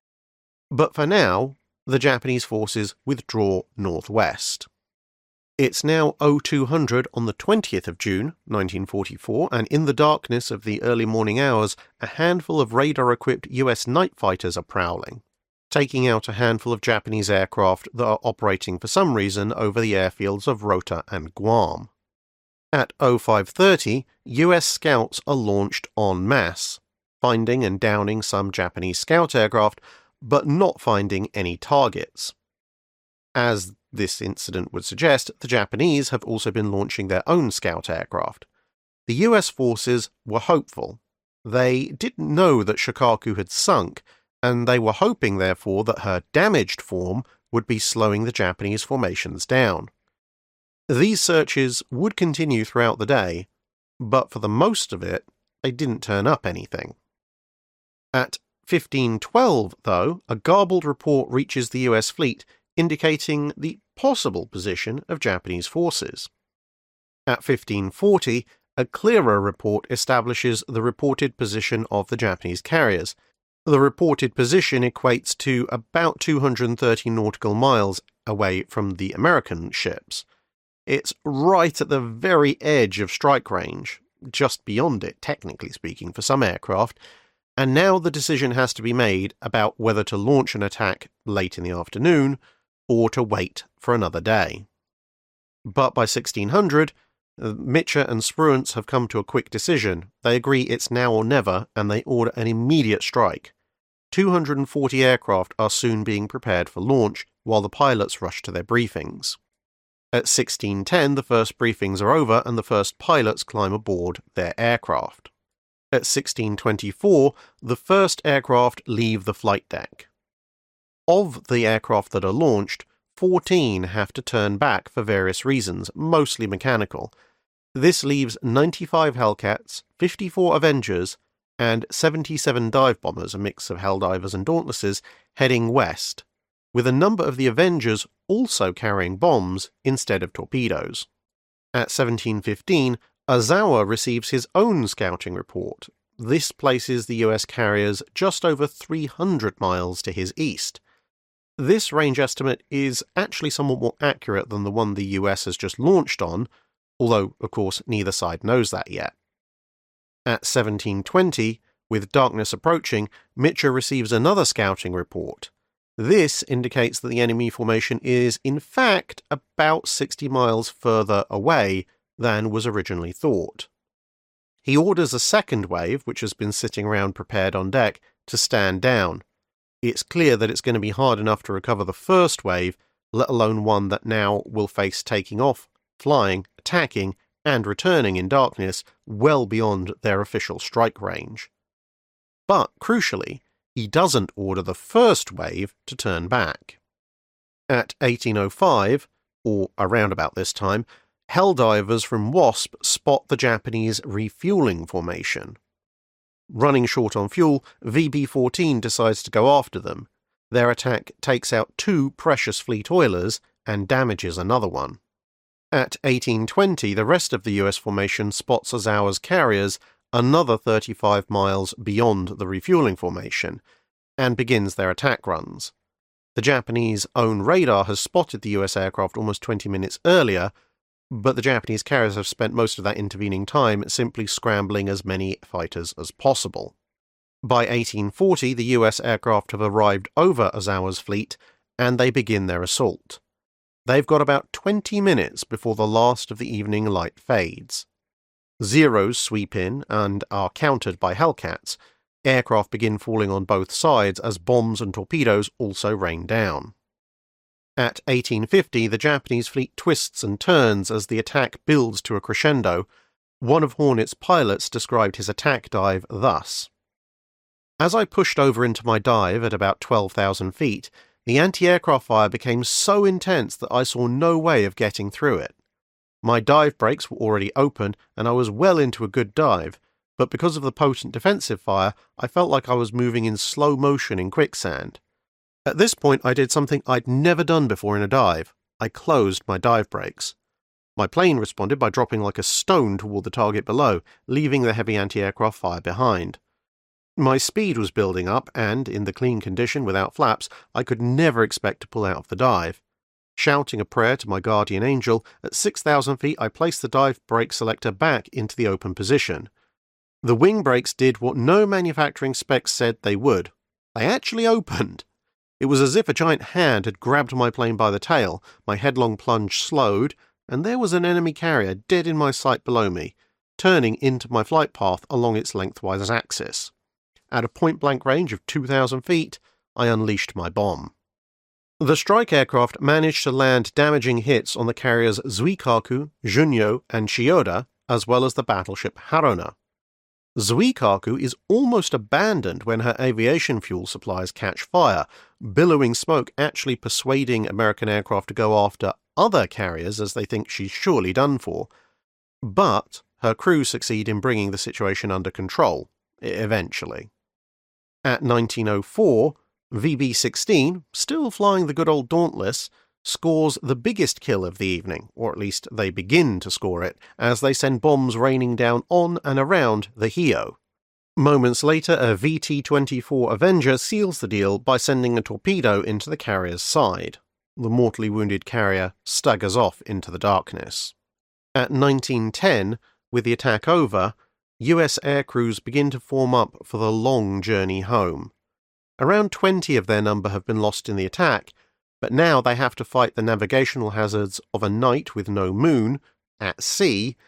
But for now, the Japanese forces withdraw northwest. It's now 0200 on the 20th of June, 1944, and in the darkness of the early morning hours, a handful of radar-equipped US night fighters are prowling, taking out a handful of Japanese aircraft that are operating for some reason over the airfields of Rota and Guam. At 0530, US scouts are launched en masse, finding and downing some Japanese scout aircraft, but not finding any targets. As this incident would suggest, the Japanese have also been launching their own scout aircraft. The US forces were hopeful. They didn't know that Shikaku had sunk, and they were hoping, therefore, that her damaged form would be slowing the Japanese formations down. These searches would continue throughout the day, but for the most of it, they didn't turn up anything. At 1512, though, a garbled report reaches the US fleet indicating the possible position of Japanese forces. At 1540, a clearer report establishes the reported position of the Japanese carriers. The reported position equates to about 230 nautical miles away from the American ships. It's right at the very edge of strike range, just beyond it, technically speaking, for some aircraft, and now the decision has to be made about whether to launch an attack late in the afternoon or to wait for another day. But by 1600, Mitscher and Spruance have come to a quick decision. They agree it's now or never, and they order an immediate strike. 240 aircraft are soon being prepared for launch, while the pilots rush to their briefings. At 16:10, the first briefings are over and the first pilots climb aboard their aircraft. At 16:24, the first aircraft leave the flight deck. Of the aircraft that are launched, 14 have to turn back for various reasons, mostly mechanical. This leaves 95 Hellcats, 54 Avengers, and 77 dive bombers, a mix of Helldivers and Dauntlesses, heading west, with a number of the Avengers also carrying bombs instead of torpedoes. At 17:15, Ozawa receives his own scouting report. This places the US carriers just over 300 miles to his east. This range estimate is actually somewhat more accurate than the one the US has just launched on, although, of course, neither side knows that yet. At 17:20, with darkness approaching, Mitscher receives another scouting report. This indicates that the enemy formation is, in fact, about 60 miles further away than was originally thought. He orders a second wave, which has been sitting around prepared on deck, to stand down. It's clear that it's going to be hard enough to recover the first wave, let alone one that now will face taking off, flying, attacking, and returning in darkness well beyond their official strike range. But, crucially, he doesn't order the first wave to turn back. At 18:05, or around about this time, Helldivers from WASP spot the Japanese refueling formation. Running short on fuel, VB-14 decides to go after them. Their attack takes out 2 Precious Fleet oilers and damages another one. At 18:20, the rest of the US formation spots Ozawa's carriers another 35 miles beyond the refueling formation, and begins their attack runs. The Japanese' own radar has spotted the US aircraft almost 20 minutes earlier, but the Japanese carriers have spent most of that intervening time simply scrambling as many fighters as possible. By 18:40, the US aircraft have arrived over Ozawa's fleet, and they begin their assault. They've got about 20 minutes before the last of the evening light fades. Zeros sweep in and are countered by Hellcats. Aircraft begin falling on both sides as bombs and torpedoes also rain down. At 18:50, the Japanese fleet twists and turns as the attack builds to a crescendo. One of Hornet's pilots described his attack dive thus: "As I pushed over into my dive at about 12,000 feet, the anti-aircraft fire became so intense that I saw no way of getting through it. My dive brakes were already open, and I was well into a good dive, but because of the potent defensive fire, I felt like I was moving in slow motion in quicksand. At this point, I did something I'd never done before in a dive. I closed my dive brakes. My plane responded by dropping like a stone toward the target below, leaving the heavy anti-aircraft fire behind. My speed was building up, and, in the clean condition without flaps, I could never expect to pull out of the dive. Shouting a prayer to my guardian angel, at 6,000 feet I placed the dive brake selector back into the open position. The wing brakes did what no manufacturing specs said they would. They actually opened. It was as if a giant hand had grabbed my plane by the tail, my headlong plunge slowed, and there was an enemy carrier dead in my sight below me, turning into my flight path along its lengthwise axis. At a point-blank range of 2,000 feet, I unleashed my bomb. The strike aircraft managed to land damaging hits on the carriers Zuikaku, Junyo, and Chiyoda, as well as the battleship Haruna. Zuikaku is almost abandoned when her aviation fuel supplies catch fire, billowing smoke actually persuading American aircraft to go after other carriers as they think she's surely done for. But her crew succeed in bringing the situation under control, eventually. At 19:04, VB-16, still flying the good old Dauntless, scores the biggest kill of the evening, or at least they begin to score it, as they send bombs raining down on and around the Hio. Moments later, a VT-24 Avenger seals the deal by sending a torpedo into the carrier's side. The mortally wounded carrier staggers off into the darkness. At 19:10, with the attack over, US air crews begin to form up for the long journey home. Around 20 of their number have been lost in the attack, but now they have to fight the navigational hazards of a night with no moon, at sea,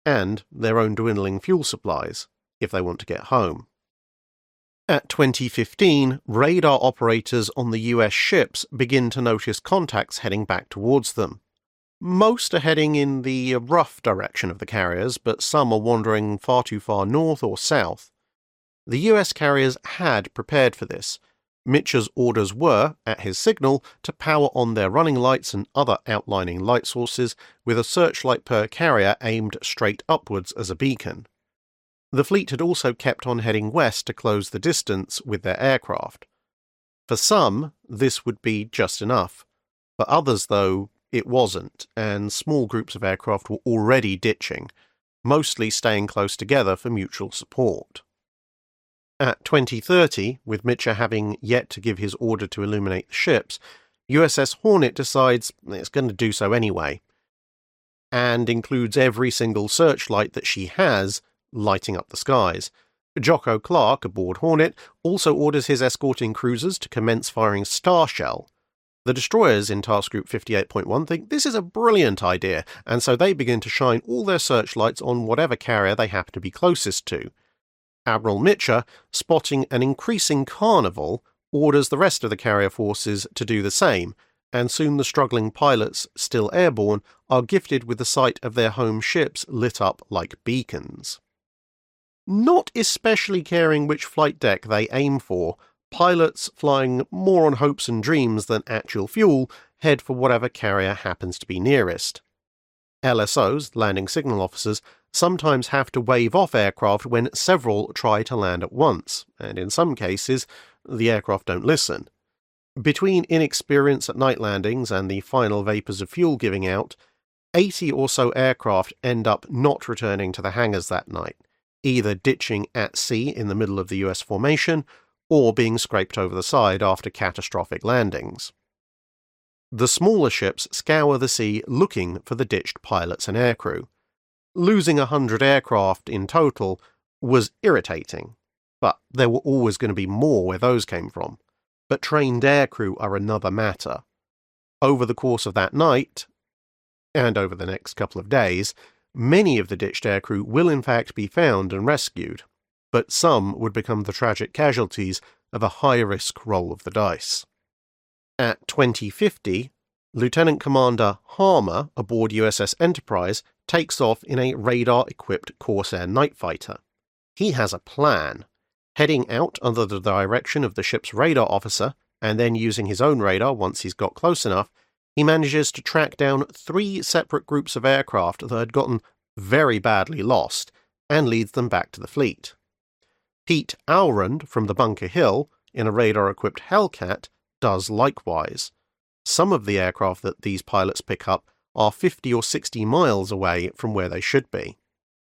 and their own dwindling fuel supplies, if they want to get home. At 2015, radar operators on the US ships begin to notice contacts heading back towards them. Most are heading in the rough direction of the carriers, but some are wandering far too far north or south. The US carriers had prepared for this. Mitscher's orders were, at his signal, to power on their running lights and other outlining light sources with a searchlight per carrier aimed straight upwards as a beacon. The fleet had also kept on heading west to close the distance with their aircraft. For some, this would be just enough. For others, though, it wasn't, and small groups of aircraft were already ditching, mostly staying close together for mutual support. At 2030, with Mitscher having yet to give his order to illuminate the ships, USS Hornet decides it's going to do so anyway, and includes every single searchlight that she has lighting up the skies. Jocko Clark, aboard Hornet, also orders his escorting cruisers to commence firing Starshell. The destroyers in Task Group 58.1 think this is a brilliant idea, and so they begin to shine all their searchlights on whatever carrier they happen to be closest to. Admiral Mitscher, spotting an increasing carnival, orders the rest of the carrier forces to do the same, and soon the struggling pilots, still airborne, are gifted with the sight of their home ships lit up like beacons. Not especially caring which flight deck they aim for, pilots, flying more on hopes and dreams than actual fuel, head for whatever carrier happens to be nearest. LSOs, landing signal officers, sometimes have to wave off aircraft when several try to land at once, and in some cases, the aircraft don't listen. Between inexperience at night landings and the final vapours of fuel giving out, 80 or so aircraft end up not returning to the hangars that night, either ditching at sea in the middle of the US formation, or being scraped over the side after catastrophic landings. The smaller ships scour the sea looking for the ditched pilots and aircrew. Losing 100 aircraft in total was irritating, but there were always going to be more where those came from. But trained aircrew are another matter. Over the course of that night, and over the next couple of days, many of the ditched aircrew will in fact be found and rescued, but some would become the tragic casualties of a high-risk roll of the dice. At 2050, Lieutenant Commander Harmer aboard USS Enterprise takes off in a radar-equipped Corsair night fighter. He has a plan. Heading out under the direction of the ship's radar officer, and then using his own radar once he's got close enough, he manages to track down 3 separate groups of aircraft that had gotten very badly lost, and leads them back to the fleet. Pete Alrand from the Bunker Hill, in a radar-equipped Hellcat, does likewise. Some of the aircraft that these pilots pick up are 50 or 60 miles away from where they should be.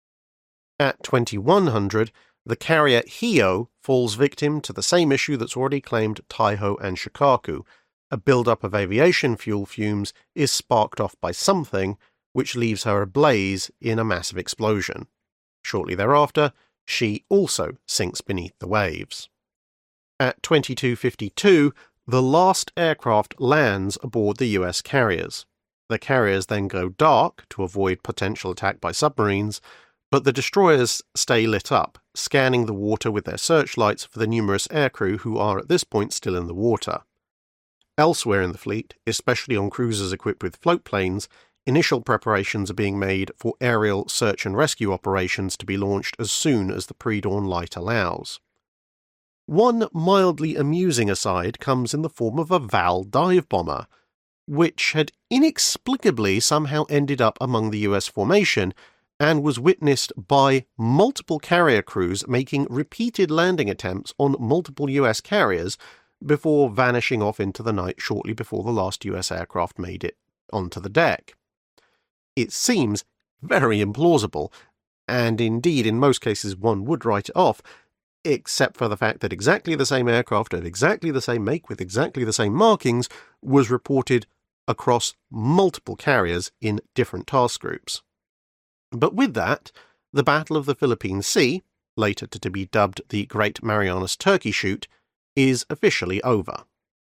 At 2100, the carrier Hio falls victim to the same issue that's already claimed Taiho and Shikaku. A build-up of aviation fuel fumes is sparked off by something, which leaves her ablaze in a massive explosion. Shortly thereafter, she also sinks beneath the waves. At 2252, the last aircraft lands aboard the US carriers. The carriers then go dark to avoid potential attack by submarines, but the destroyers stay lit up, scanning the water with their searchlights for the numerous aircrew who are at this point still in the water. Elsewhere in the fleet, especially on cruisers equipped with float planes, initial preparations are being made for aerial search and rescue operations to be launched as soon as the pre-dawn light allows. One mildly amusing aside comes in the form of a Val dive bomber, which had inexplicably somehow ended up among the US formation and was witnessed by multiple carrier crews making repeated landing attempts on multiple US carriers before vanishing off into the night shortly before the last US aircraft made it onto the deck. It seems very implausible, and indeed in most cases one would write it off, except for the fact that exactly the same aircraft of exactly the same make with exactly the same markings was reported across multiple carriers in different task groups. But with that, the Battle of the Philippine Sea, later to be dubbed the Great Marianas Turkey Shoot, is officially over.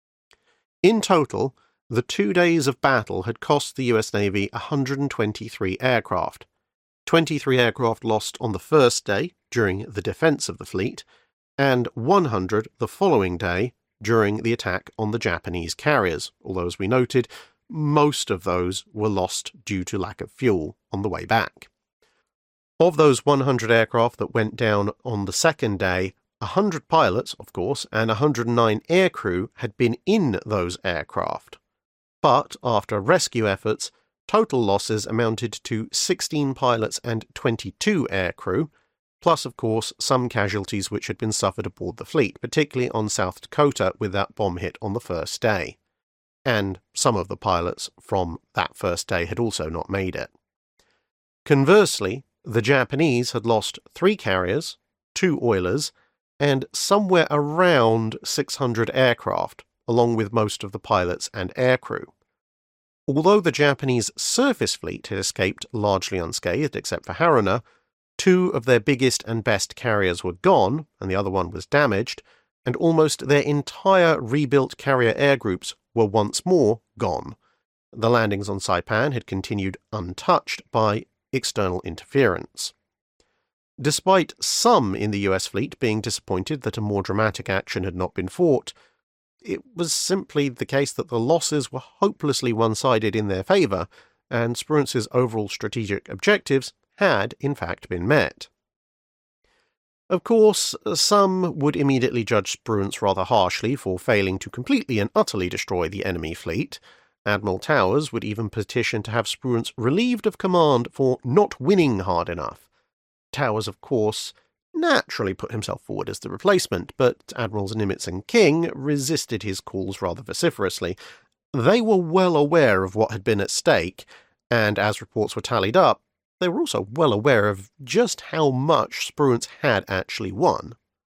In total, the 2 days of battle had cost the US Navy 123 aircraft. 23 aircraft lost on the first day during the defense of the fleet, and 100 the following day during the attack on the Japanese carriers, although, as we noted, most of those were lost due to lack of fuel on the way back. Of those 100 aircraft that went down on the second day, 100 pilots, of course, and 109 aircrew had been in those aircraft. But after rescue efforts, total losses amounted to 16 pilots and 22 aircrew, plus, of course, some casualties which had been suffered aboard the fleet, particularly on South Dakota with that bomb hit on the first day. And some of the pilots from that first day had also not made it. Conversely, the Japanese had lost 3 carriers, 2 oilers, and somewhere around 600 aircraft, along with most of the pilots and aircrew. Although the Japanese surface fleet had escaped largely unscathed except for Haruna, 2 of their biggest and best carriers were gone, and the other one was damaged, and almost their entire rebuilt carrier air groups were once more gone. The landings on Saipan had continued untouched by external interference. Despite some in the US fleet being disappointed that a more dramatic action had not been fought, it was simply the case that the losses were hopelessly one-sided in their favour, and Spruance's overall strategic objectives had, in fact, been met. Of course, some would immediately judge Spruance rather harshly for failing to completely and utterly destroy the enemy fleet. Admiral Towers would even petition to have Spruance relieved of command for not winning hard enough. Towers, of course, naturally put himself forward as the replacement, but Admirals Nimitz and King resisted his calls rather vociferously. They were well aware of what had been at stake, and as reports were tallied up, they were also well aware of just how much Spruance had actually won.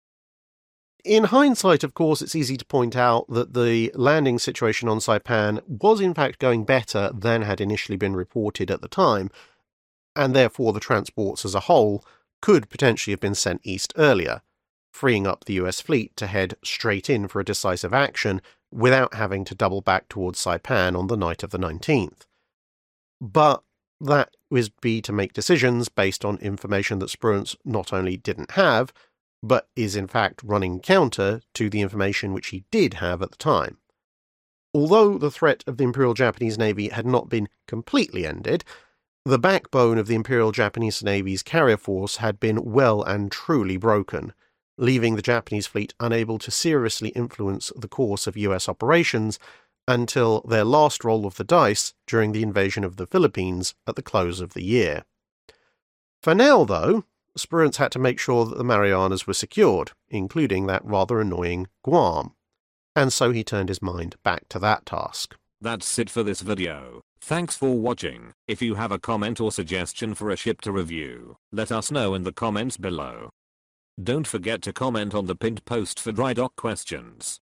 In hindsight, of course, it's easy to point out that the landing situation on Saipan was in fact going better than had initially been reported at the time, and therefore the transports as a whole could potentially have been sent east earlier, freeing up the US fleet to head straight in for a decisive action without having to double back towards Saipan on the night of the 19th. But that would be to make decisions based on information that Spruance not only didn't have, but is in fact running counter to the information which he did have at the time. Although the threat of the Imperial Japanese Navy had not been completely ended, the backbone of the Imperial Japanese Navy's carrier force had been well and truly broken, leaving the Japanese fleet unable to seriously influence the course of US operations until their last roll of the dice during the invasion of the Philippines at the close of the year. For now, though, Spruance had to make sure that the Marianas were secured, including that rather annoying Guam, and so he turned his mind back to that task. That's it for this video. Thanks for watching. If you have a comment or suggestion for a ship to review, let us know in the comments below. Don't forget to comment on the pinned post for dry dock questions.